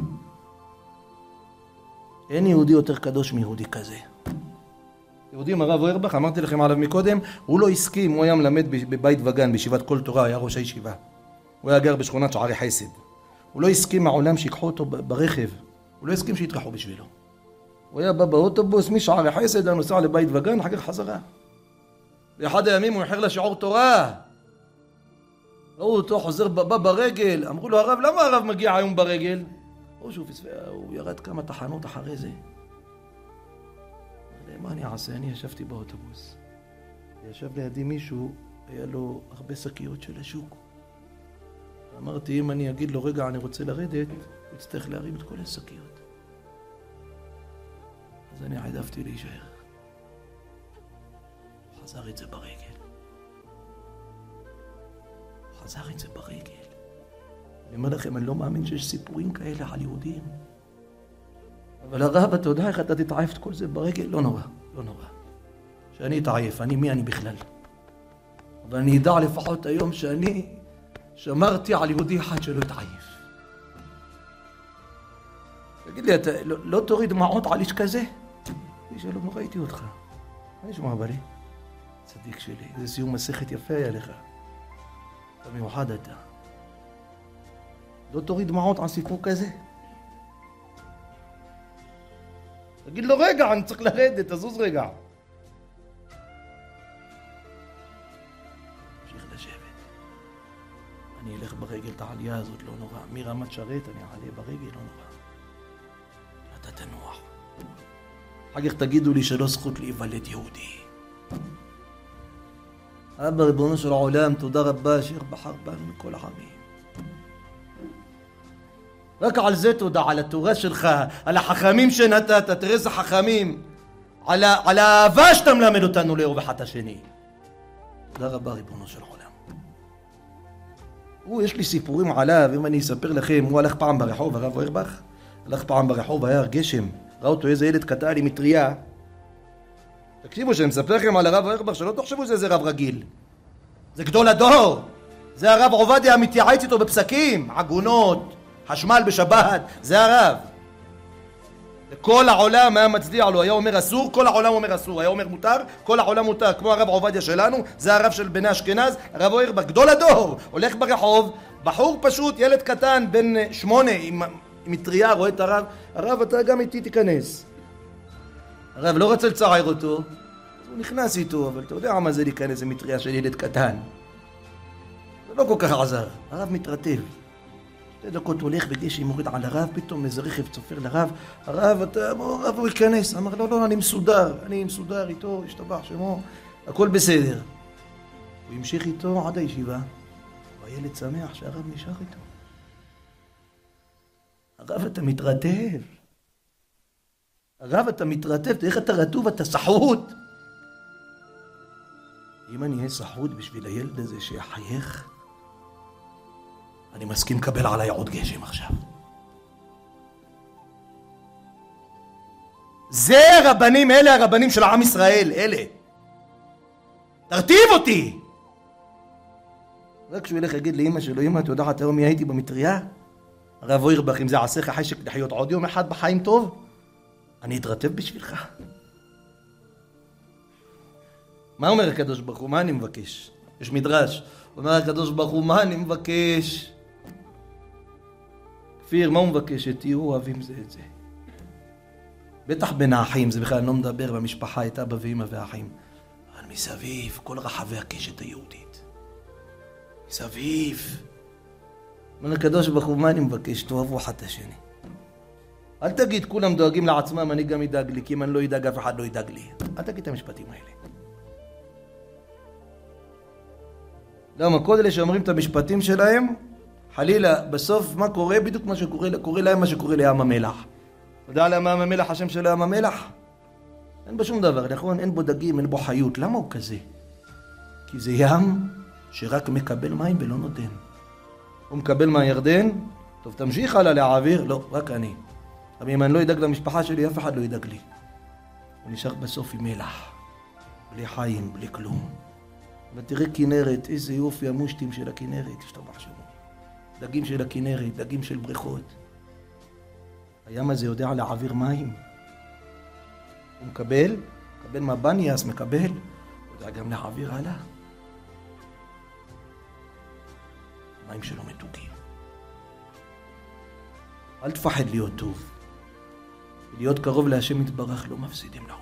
אין יהודי יותר קדוש מיהודי כזה. יהודי הרב אוירבך, אמרתי לכם עליו מקודם, הוא לא הסכים, הוא היה מלמד בבית וגן, בישיבת כל תורה, היה ראש הישיבה. הוא היה גר בשכונת שערי חסד. הוא לא הסכים מהעולם שיקחו אותו ברכב. הוא לא הסכים שיתרחו בשבילו. הוא היה בא באוטובוס משערי חסד, נוסע לבית וגן, אחר כך חזרה. באחד הימים הוא יחר לשיעור תורה. ראו אותו חוזר בא ברגל. אמרו לו, הרב, למה הרב מגיע היום ברגל? או שהוא פספע, הוא ירד כמה תחנות אחרי זה. מה אני אעשה? אני ישבתי באוטובוס. ישב לידי מישהו, היה לו הרבה שקיות של השוק. אמרתי, אם אני אגיד לו, רגע, אני רוצה לרדת, הוא יצטרך להרים את כל השקיות. אז אני העדפתי להישאר. חזר את זה ברגל. חזר את זה ברגל. אני אומר לכם, אני לא מאמין שיש סיפורים כאלה על יהודים. אבל הרב, אתה יודע איך אתה תתעייף את כל זה ברגל? לא נורא, לא נורא. שאני אתעייף, אני מי אני בכלל? אבל אני אדע לפחות היום שאני שמרתי על יהודי אחד שלא התעייף. תגיד לי, אתה לא, לא תוריד דמעות על איש כזה? איש שלא ראיתי אותך. מה נשמע בלי? צדיק שלי, זה סיום מסכת יפה היה לך. אתה מיוחד אתה. לא תוריד דמעות על סיפור כזה? תגיד לו, רגע, אני צריך לרדת, תזוז רגע. תמשיך לשבת. אני אלך ברגל את העלייה הזאת, לא נורא. מרמת שרת, אני אעלה ברגל, לא נורא. אתה תנוח. אחר כך תגידו לי שלא זכות להיוולד יהודי. אבא ריבונו של העולם, תודה רבה אשר בחר בנו מכל העמים. רק על זה תודה, על התורה שלך, על החכמים שנתת, תראה איזה חכמים, על, על האהבה שאתה מלמד אותנו לאהוב אחד השני. תודה רבה ריבונו של העולם. הוא, יש לי סיפורים עליו, אם אני אספר לכם, הוא הלך פעם ברחוב, הרב אוירבך, הלך פעם ברחוב, היה גשם, ראה אותו איזה ילד קטן עם מטריה. תקשיבו, שאני מספר לכם על הרב אוירבך, שלא תחשבו שזה רב רגיל. זה גדול הדור. זה הרב עובדיה המתייעץ איתו בפסקים, עגונות, חשמל בשבת, זה הרב. כל העולם היה מצדיע לו, היה אומר אסור, כל העולם אומר אסור, היה אומר מותר, כל העולם מותר, כמו הרב עובדיה שלנו, זה הרב של בני אשכנז, הרב אוירבך, גדול הדור, הולך ברחוב, בחור פשוט, ילד קטן, בן שמונה, עם מטריה, רואה את הרב, הרב אתה גם איתי תיכנס. הרב לא רצה לצער אותו, אז הוא נכנס איתו, אבל אתה יודע מה זה להיכנס עם מטריה של ילד קטן. זה לא כל כך עזר, הרב מתרטב. שתי דקות הולך בגשם, מוריד על הרב, פתאום איזה רכב צופר לרב, הרב, אתה, בוא, הרב הוא ייכנס. אמר, לא, לא, אני מסודר, אני מסודר איתו, השתבח שמו, הכל בסדר. הוא המשיך איתו עד הישיבה, והילד שמח שהרב נשאר איתו. הרב, אתה מתרטב. הרב, אתה מתרטב, תראה איך אתה רטוב, אתה סחוט. אם אני אהיה סחוט בשביל הילד הזה שיחייך, אני מסכים לקבל עליי עוד גשם עכשיו. זה הרבנים, אלה הרבנים של עם ישראל, אלה. תרטיב אותי! רק כשהוא ילך יגיד לאמא שלו, אמא, אתה יודעת היום מי הייתי במטריה? הרב אוירבך, אם זה עשיך חשק לחיות עוד יום אחד בחיים טוב, אני אתרטב בשבילך. מה אומר הקדוש ברוך הוא? מה אני מבקש? יש מדרש. אומר הקדוש ברוך הוא, מה אני מבקש? כפיר, מה הוא מבקש? שתהיו אוהבים זה את זה. בטח בין האחים, זה בכלל לא מדבר במשפחה, את אבא ואמא והאחים. אבל מסביב, כל רחבי הקשת היהודית. מסביב. אומר הקדוש ברוך הוא, מה אני מבקש? תאהבו אחד את השני. אל תגיד, כולם דואגים לעצמם, אני גם ידאג לי, כי אם אני לא ידאג, אף אחד לא ידאג לי. אל תגיד את המשפטים האלה. למה? כל אלה שאומרים את המשפטים שלהם, חלילה, בסוף מה קורה? בדיוק מה שקורה, קורה להם מה שקורה לים המלח. אתה יודע למה ים המלח, השם של ים המלח? אין בו שום דבר, נכון? אין בו דגים, אין בו חיות. למה הוא כזה? כי זה ים שרק מקבל מים ולא נותן. הוא מקבל מהירדן, טוב, תמשיך הלאה להעביר, לא, רק אני. אבל אם אני לא ידאג למשפחה שלי, אף אחד לא ידאג לי. הוא נשאר בסוף עם מלח, בלי חיים, בלי כלום. ותראה כנרת, איזה יופי המושטים של הכנרת, השתבח שמו. דגים של הכנרת, דגים של בריכות. הים הזה יודע להעביר מים. הוא מקבל, מקבל מהבניאס, מקבל, הוא יודע גם להעביר הלאה. מים שלו מתוקים. אל תפחד להיות טוב. להיות קרוב להשם יתברך לא מפסידים לעולם.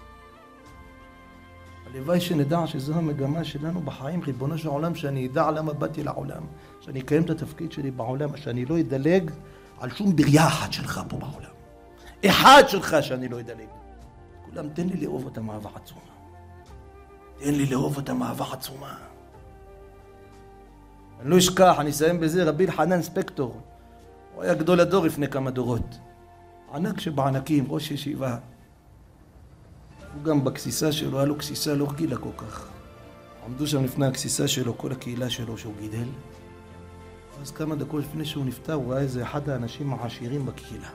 הלוואי שנדע שזו המגמה שלנו בחיים, ריבונו של העולם, שאני ידע למה באתי לעולם, שאני אקיים את התפקיד שלי בעולם, שאני לא אדלג על שום בריאה אחת שלך פה בעולם. אחד שלך שאני לא אדלג. כולם, תן לי לאהוב אותם אהבה עצומה. תן לי לאהוב אותם אהבה עצומה. אני לא אשכח, אני אסיים בזה, רבי אלחנן ספקטור. הוא היה גדול הדור לפני כמה דורות. ענק שבענקים, ראש ישיבה. הוא גם בכסיסה שלו, היה לו כסיסה לא רגילה כל כך. עמדו שם לפני הכסיסה שלו, כל הקהילה שלו שהוא גידל. אז כמה דקות לפני שהוא נפטר, הוא היה איזה אחד האנשים העשירים בקהילה.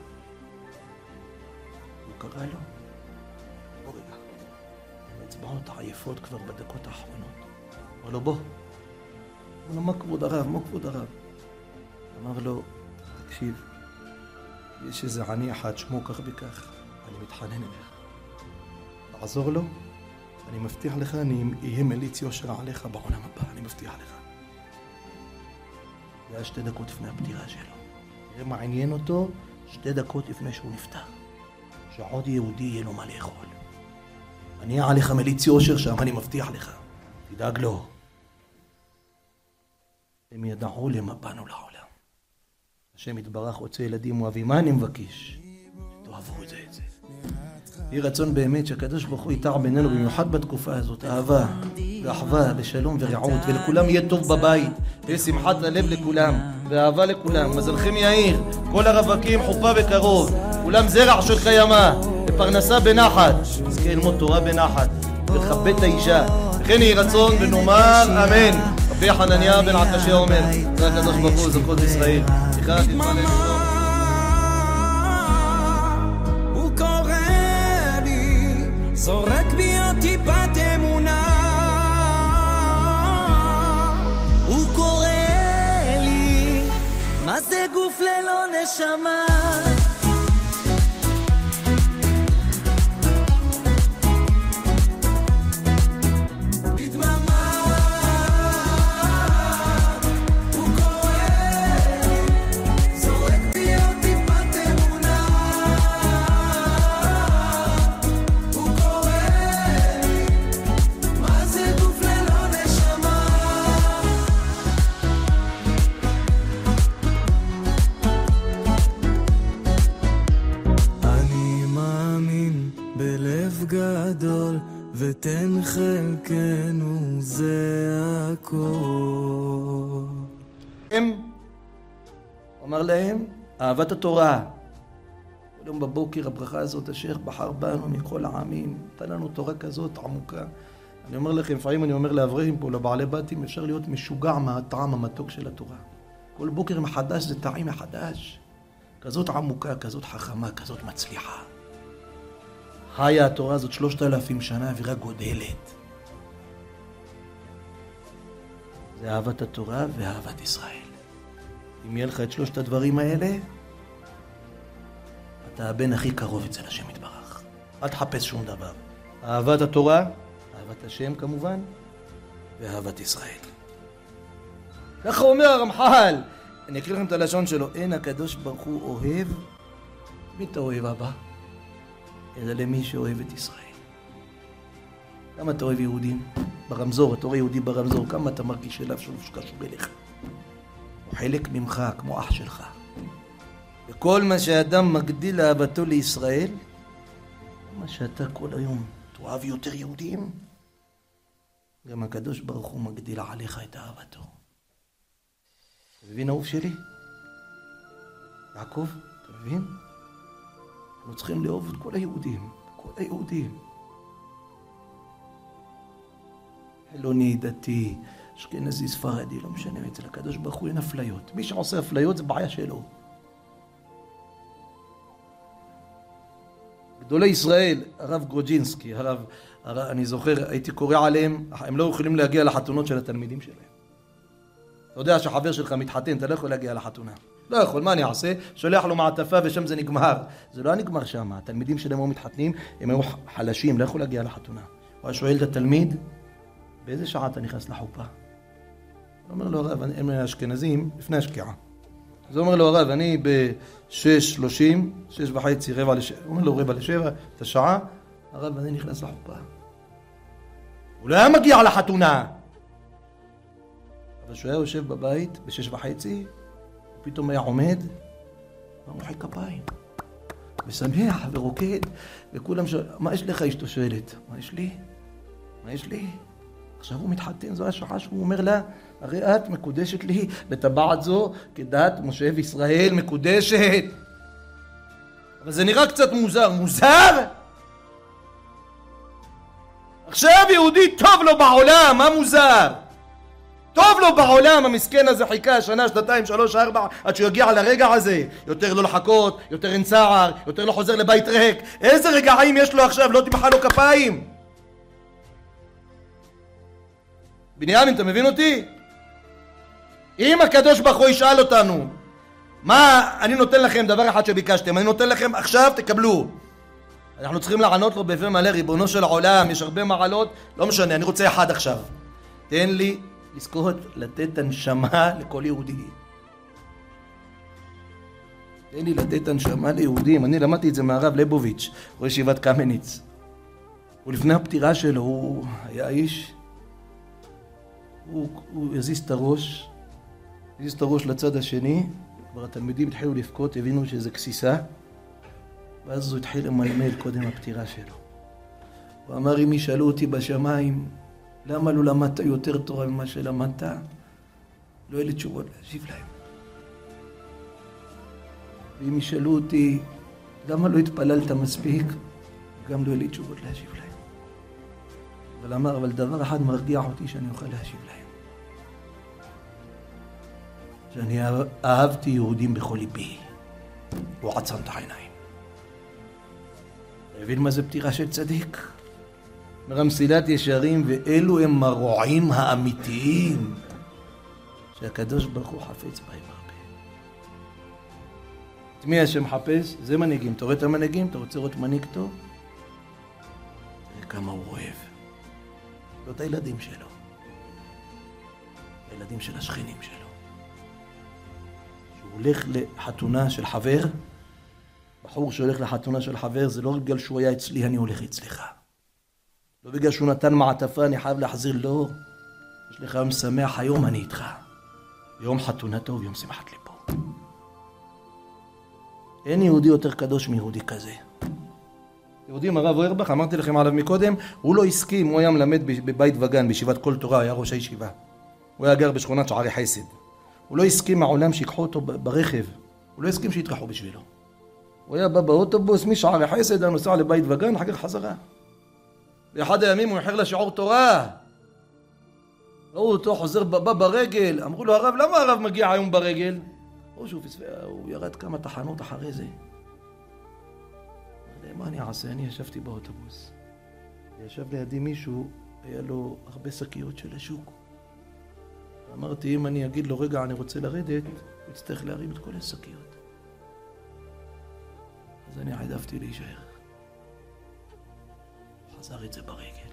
הוא קרא לו, בוא רגע, האצבעות העייפות כבר בדקות האחרונות. אמר לו, בוא. אמר לו, מה כבוד הרב? מה כבוד הרב? אמר לו, תקשיב, יש איזה עני אחד, שמו כך וכך, אני מתחנן אליך. תעזור לו, אני מבטיח לך, אני אהיה מליץ יושר עליך בעולם הבא, אני מבטיח לך. זה היה שתי דקות לפני הפטירה שלו. תראה מה עניין אותו, שתי דקות לפני שהוא נפטר. שעוד יהודי יהיה לו מה לאכול. אני אהיה עליך מליץ יושר שם, אני מבטיח לך. תדאג לו. הם ידעו למה באנו לעולם. השם יתברך רוצה ילדים אוהבים. מה אני מבקש? תאהבו את זה, את זה. יהי רצון באמת שהקדוש ברוך הוא יתער בינינו, במיוחד בתקופה הזאת, אהבה ואחווה ושלום ורעות, ולכולם יהיה טוב בבית, ויהיה שמחת הלב לכולם, ואהבה לכולם. מזלכם יאיר, כל הרווקים חופה וקרוב, כולם זרע של קיימה, לפרנסה בנחת, נזכה ללמוד תורה בנחת, ולכבד את האישה. וכן יהי רצון ונאמר אמן. רבי חנניה בן עקשיא אומר, זה הקדוש ברוך הוא זכות ישראל. סליחה, תתפלל. זורק בי הטיפת אמונה, הוא קורא לי, מה זה גוף ללא נשמה? גדול ותן חלקנו זה הכל. הם, אומר להם, אהבת התורה. כל יום בבוקר הברכה הזאת, השייח בחר בנו מכל העמים, נתן לנו תורה כזאת עמוקה. אני אומר לכם, לפעמים אני אומר לאברכים פה, לבעלי בתים, אפשר להיות משוגע מהטעם המתוק של התורה. כל בוקר מחדש זה טעים מחדש. כזאת עמוקה, כזאת חכמה, כזאת מצליחה. חיה התורה הזאת שלושת אלפים שנה ורק גודלת. זה אהבת התורה ואהבת ישראל. אם יהיה לך את שלושת הדברים האלה, אתה הבן הכי קרוב אצל השם יתברך. אל תחפש שום דבר. אהבת התורה, אהבת השם כמובן, ואהבת ישראל. ככה אומר הרמח"ל. אני אקריא לכם את הלשון שלו. אין הקדוש ברוך הוא אוהב, מי אתה אוהב אבא? אלא למי שאוהב את ישראל. כמה אתה אוהב יהודים? ברמזור, אתה רואה יהודי ברמזור, כמה אתה מרגיש אליו שהוא קשור אליך. הוא חלק ממך, כמו אח שלך. וכל מה שאדם מגדיל אהבתו לישראל, מה שאתה כל היום תאהב יותר יהודים, גם הקדוש ברוך הוא מגדיל עליך את אהבתו. אתה מבין אהוב שלי? יעקב, אתה מבין? אנחנו צריכים לאהוב את כל היהודים, כל היהודים. חילוני, דתי, אשכנזי, ספרדי, לא משנה, אצל הקדוש ברוך הוא אין אפליות. מי שעושה אפליות זה בעיה שלו. גדולי ישראל, הרב גרוג'ינסקי, הרב, הרב, אני זוכר, הייתי קורא עליהם, הם לא יכולים להגיע לחתונות של התלמידים שלהם. אתה יודע שהחבר שלך מתחתן, אתה לא יכול להגיע לחתונה. לא יכול, מה אני אעשה? שולח לו מעטפה ושם זה נגמר. זה לא נגמר שם, התלמידים שלהם היו מתחתנים, הם היו חלשים, לא יכול להגיע לחתונה. הוא שואל את התלמיד, באיזה שעה אתה נכנס לחופה? הוא אומר לו, הרב, הם אשכנזים לפני השקיעה. אז הוא אומר לו, הרב, אני ב-שש שלושים, שש וחצי, רבע לשבע, הוא אומר לו, רבע לשבע, את השעה, הרב, אני נכנס לחופה. הוא לא היה מגיע לחתונה. אבל כשהוא היה יושב בבית, בשש וחצי, הוא פתאום היה עומד, ומוחא כפיים, ושמח ורוקד, וכולם שואלים, מה יש לך? אשתו שואלת, מה יש לי? מה יש לי? עכשיו הוא מתחתן, זו השעה שהוא אומר לה, הרי את מקודשת לי בטבעת זו כדת משה וישראל מקודשת. אבל זה נראה קצת מוזר. מוזר? עכשיו יהודי טוב לו בעולם, מה מוזר? טוב לו בעולם, המסכן הזה חיכה שנה, שנתיים, שלוש, ארבע, עד שהוא יגיע לרגע הזה. יותר לא לחכות, יותר אין צער, יותר לא חוזר לבית ריק. איזה רגעים יש לו עכשיו? לא תמחא לו כפיים. בנימין, אתה מבין אותי? אם הקדוש ברוך הוא ישאל אותנו, מה, אני נותן לכם דבר אחד שביקשתם, אני נותן לכם עכשיו, תקבלו. אנחנו צריכים לענות לו בפה מלא, ריבונו של העולם, יש הרבה מעלות, לא משנה, אני רוצה אחד עכשיו. תן לי לזכות לתת הנשמה לכל יהודי. תן לי לתת הנשמה ליהודים. אני למדתי את זה מהרב ליבוביץ', ראש ישיבת קמניץ. ולפני הפטירה שלו, הוא היה איש, הוא, הוא הזיז את הראש, הזיז את הראש לצד השני, כבר התלמידים התחילו לבכות, הבינו שזה כסיסה, ואז הוא התחיל למלמל קודם הפטירה שלו. הוא אמר, אם ישאלו אותי בשמיים, למה לא למדת יותר תורה ממה שלמדת? לא יהיה לי תשובות להשיב להם. ואם ישאלו אותי, למה לא התפללת מספיק? גם לא יהיה לי תשובות להשיב להם. אבל אמר, אבל דבר אחד מרגיע אותי שאני אוכל להשיב להם. שאני אהבתי יהודים בכל ליבי. הוא עצם את העיניים. הבין מה זה פטירה של צדיק? אומר המסילת ישרים, ואלו הם הרועים האמיתיים שהקדוש ברוך הוא חפץ בהם הרבה. את מי השם חפש? זה מנהיגים. אתה רואה את המנהיגים? אתה רוצה לראות מנהיג טוב? וכמה הוא אוהב. לא את הילדים שלו. הילדים של השכנים שלו. שהוא הולך לחתונה של חבר, בחור שהולך לחתונה של חבר, זה לא בגלל שהוא היה אצלי, אני הולך אצלך. לא בגלל שהוא נתן מעטפה, אני חייב להחזיר, לא. יש לך יום שמח, היום אני איתך. יום חתונתו ויום שמחת ליבו. אין יהודי יותר קדוש מיהודי כזה. יהודים, הרב אוירבך, אמרתי לכם עליו מקודם, הוא לא הסכים, הוא היה מלמד בבית וגן, בישיבת כל תורה, היה ראש הישיבה. הוא היה גר בשכונת שערי חסד. הוא לא הסכים מהעולם שיקחו אותו ברכב, הוא לא הסכים שיטרחו בשבילו. הוא היה בא באוטובוס משערי חסד, היה נוסע לבית וגן, אחר כך חזרה. באחד הימים הוא יחר לשיעור תורה. ראו אותו חוזר בא ברגל, אמרו לו הרב, למה הרב מגיע היום ברגל? או שהוא פספס, הוא ירד כמה תחנות אחרי זה. מה אני אעשה? אני ישבתי באוטובוס. ישב לידי מישהו, היה לו הרבה שקיות של השוק. אמרתי, אם אני אגיד לו, רגע, אני רוצה לרדת, הוא יצטרך להרים את כל השקיות. אז אני העדפתי להישאר. חזר את זה ברגל.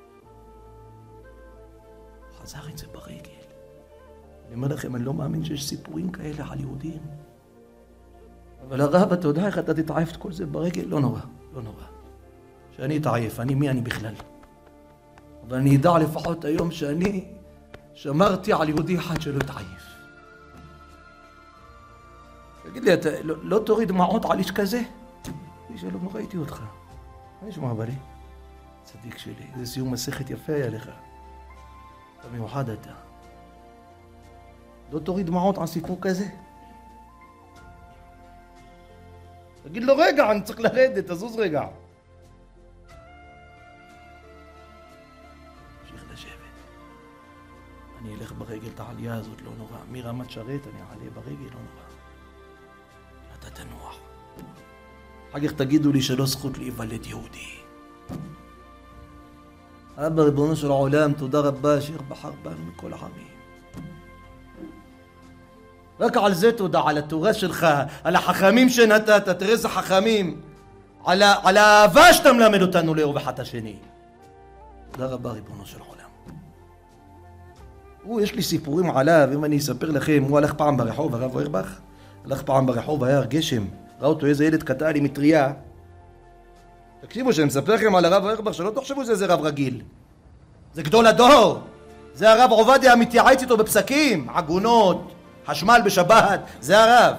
חזר את זה ברגל. אני אומר לכם, אני לא מאמין שיש סיפורים כאלה על יהודים. אבל הרב, אתה יודע איך אתה תתעייף את כל זה ברגל? לא נורא, לא נורא. שאני אתעייף, אני מי אני בכלל? אבל אני אדע לפחות היום שאני שמרתי על יהודי אחד שלא יתעייף. תגיד לי, אתה לא, לא תוריד דמעות על איש כזה? איש שלום, לא ראיתי אותך. מה נשמע בלי? צדיק שלי, זה סיום מסכת יפה היה לך. אתה מיוחד אתה. לא תוריד דמעות על סיפור כזה? תגיד לו, רגע, אני צריך לרדת, תזוז רגע. תמשיך לשבת. אני אלך ברגל את העלייה הזאת, לא נורא. מרמת שרת אני אעלה ברגל, לא נורא. אתה תנוח. אחר כך תגידו לי שלא זכות להיוולד יהודי. אבא ריבונו של העולם, תודה רבה אשר בחר בנו מכל העמים. רק על זה תודה, על התורה שלך, על החכמים שנתת, תראה איזה חכמים, על, על האהבה שאתה מלמד אותנו לאהוב אחד השני. תודה רבה ריבונו של העולם. הוא, יש לי סיפורים עליו, אם אני אספר לכם, הוא הלך פעם ברחוב, הרב אוירבך, הלך פעם ברחוב, היה גשם, ראה אותו איזה ילד קטן עם מטריה. תקשיבו שאני מספר לכם על הרב אוירבך, שלא תחשבו שזה רב רגיל. זה גדול הדור. זה הרב עובדיה מתייעץ איתו בפסקים, עגונות, חשמל בשבת, זה הרב.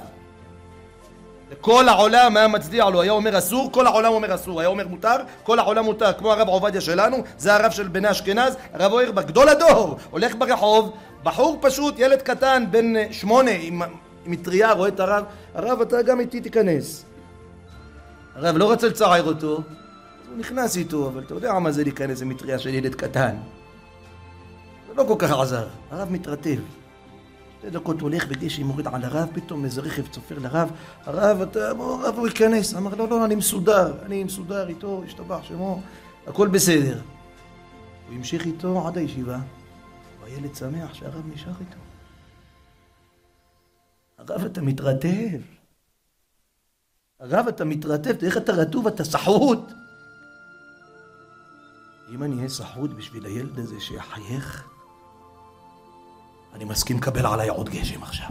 כל העולם היה מצדיע לו, היה אומר אסור, כל העולם אומר אסור, היה אומר מותר, כל העולם מותר, כמו הרב עובדיה שלנו, זה הרב של בני אשכנז, הרב אוירבך, גדול הדור, הולך ברחוב, בחור פשוט, ילד קטן, בן שמונה, עם מטריה, רואה את הרב, הרב אתה גם איתי תיכנס. הרב לא רצה לצער אותו, אז הוא נכנס איתו, אבל אתה יודע מה זה להיכנס עם מטריה של ילד קטן. זה לא כל כך עזר, הרב מתרטב. שתי דקות הולך בגשם, מוריד על הרב, פתאום איזה רכב צופר לרב, הרב, אתה, בוא, הרב הוא ייכנס. אמר, לא, לא, אני מסודר, אני מסודר איתו, השתבח שמו, הכל בסדר. הוא המשיך איתו עד הישיבה, והילד שמח שהרב נשאר איתו. הרב, אתה מתרטב. הרב, אתה מתרטב, תראה איך אתה רטוב, אתה סחוט. אם אני אהיה סחוט בשביל הילד הזה שיחייך, אני מסכים לקבל עליי עוד גשם עכשיו.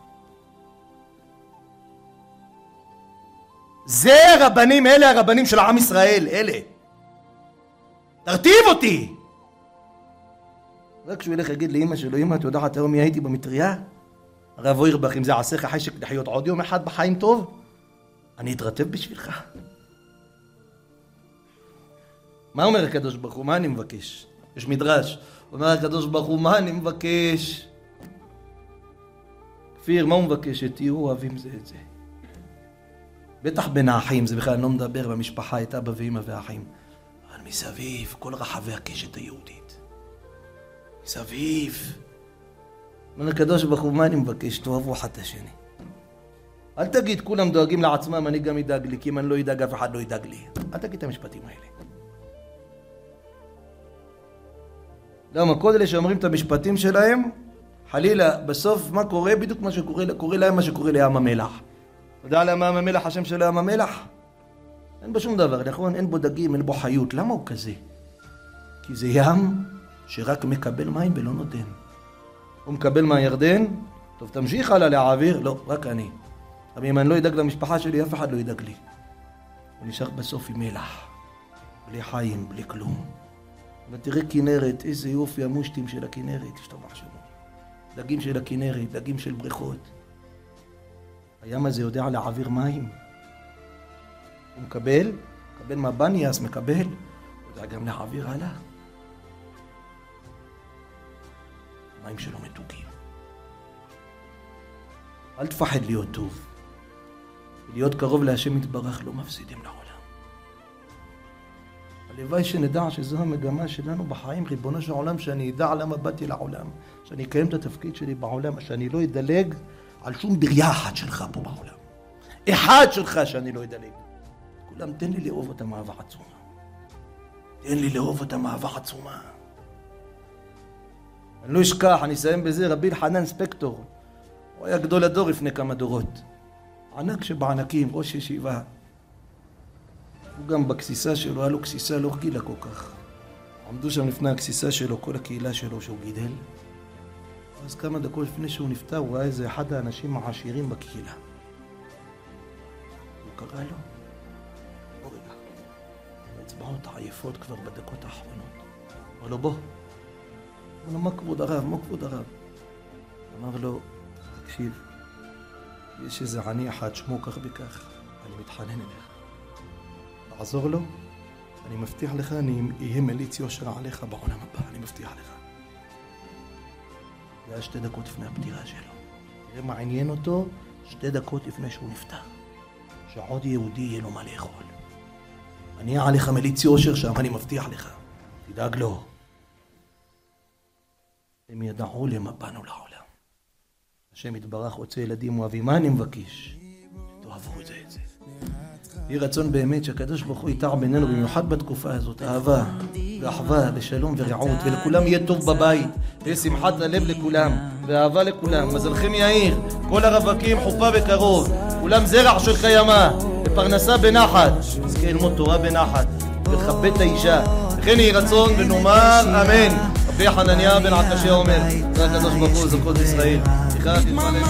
זה הרבנים, אלה הרבנים של עם ישראל, אלה. תרטיב אותי! רק כשהוא ילך יגיד לאמא שלו, אמא, אתה יודעת היום מי הייתי במטריה? הרב אוירבך, אם זה עשיך חשק לחיות עוד יום אחד בחיים טוב, אני אתרטב בשבילך. מה אומר הקדוש ברוך הוא? מה אני מבקש? יש מדרש. אומר הקדוש ברוך הוא, מה אני מבקש? כפיר, מה הוא מבקש? שתהיו אוהבים זה את זה. בטח בין האחים, זה בכלל אני לא מדבר במשפחה, את אבא ואמא והאחים. אבל מסביב, כל רחבי הקשת היהודית. מסביב. אומר הקדוש ברוך הוא, מה אני מבקש? תאהבו אחד את השני. אל תגיד, כולם דואגים לעצמם, אני גם ידאג לי, כי אם אני לא ידאג, אף אחד לא ידאג לי. אל תגיד את המשפטים האלה. למה? כל אלה שאומרים את המשפטים שלהם, חלילה, בסוף מה קורה? בדיוק מה שקורה קורה להם, מה שקורה לים המלח. אתה יודע למה ים המלח, השם של ים המלח? אין בו שום דבר, נכון? אין בו דגים, אין בו חיות. למה הוא כזה? כי זה ים שרק מקבל מים ולא נותן. הוא מקבל מהירדן, טוב, תמשיך הלאה להעביר, לא, רק אני. אבל אם אני לא ידאג למשפחה שלי, אף אחד לא ידאג לי. הוא נשאר בסוף עם מלח, בלי חיים, בלי כלום. ותראה כנרת, איזה יופי המושטים של הכנרת, השתבח שמו. דגים של הכנרת, דגים של בריכות. הים הזה יודע להעביר מים. הוא מקבל, מקבל מהבניאס, מקבל, הוא יודע גם להעביר הלאה. מים שלו מתוקים. אל תפחד להיות טוב. להיות קרוב להשם יתברך לא מפסידים לעולם. הלוואי שנדע שזו המגמה שלנו בחיים, ריבונו של עולם, שאני אדע למה באתי לעולם, שאני אקיים את התפקיד שלי בעולם, שאני לא אדלג על שום בריאה אחת שלך פה בעולם. אחד שלך שאני לא אדלג. כולם, תן לי לאהוב אותם אהבה עצומה. תן לי לאהוב אותם אהבה עצומה. אני לא אשכח, אני אסיים בזה, רבי אלחנן ספקטור. הוא היה גדול הדור לפני כמה דורות. ענק שבענקים, ראש ישיבה. הוא גם בכסיסה שלו, היה לו כסיסה לא רגילה כל כך. עמדו שם לפני הכסיסה שלו, כל הקהילה שלו שהוא גידל. אז כמה דקות לפני שהוא נפטר, הוא ראה איזה אחד האנשים העשירים בקהילה. הוא קרא לו, בוא רגע, האצבעות העייפות כבר בדקות האחרונות. אמר לו, בוא. אמר לו, מה כבוד הרב? מה כבוד הרב? אמר לו, תקשיב, יש איזה עני אחד, שמו כך וכך, אני מתחנן אליך. לעזור לו, אני מבטיח לך, אני אהיה מליץ יושר עליך בעולם הבא, אני מבטיח לך. זה היה שתי דקות לפני הפטירה שלו. תראה מה עניין אותו, שתי דקות לפני שהוא נפטר. שעוד יהודי יהיה לו מה לאכול. אני אהיה עליך מליץ יושר שם, אני מבטיח לך. תדאג לו. הם ידעו למה באנו לעולם. השם יתברך רוצה ילדים אוהבים, מה אני מבקש? תאהבו את זה, את זה. יהי רצון באמת שהקדוש ברוך הוא יתער בינינו, במיוחד בתקופה הזאת, אהבה ואחווה ושלום ורעות, ולכולם יהיה טוב בבית, ויהיה שמחת הלב לכולם, ואהבה לכולם. מזלכם יאיר, כל הרווקים חופה בקרוב, כולם זרע של קיימה, ופרנסה בנחת, נזכה ללמוד תורה בנחת, ולכבד את האישה. וכן יהי רצון ונאמר אמן. רבי חנניה בן עקשיא אומר, זה הקדוש ברוך הוא זכות ישראל. סליחה, תתפלל.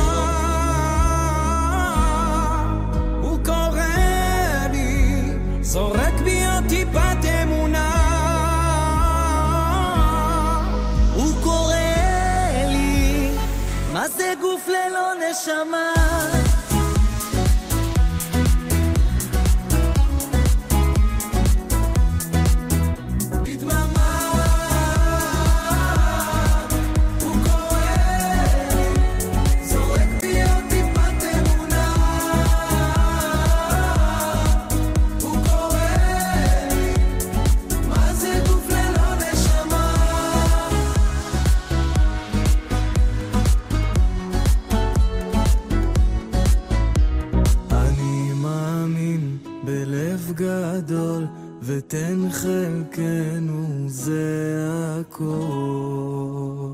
זורק בי טיפת אמונה, הוא קורא לי, מה זה גוף ללא נשמה? גדול ותן חלקנו זה הכל.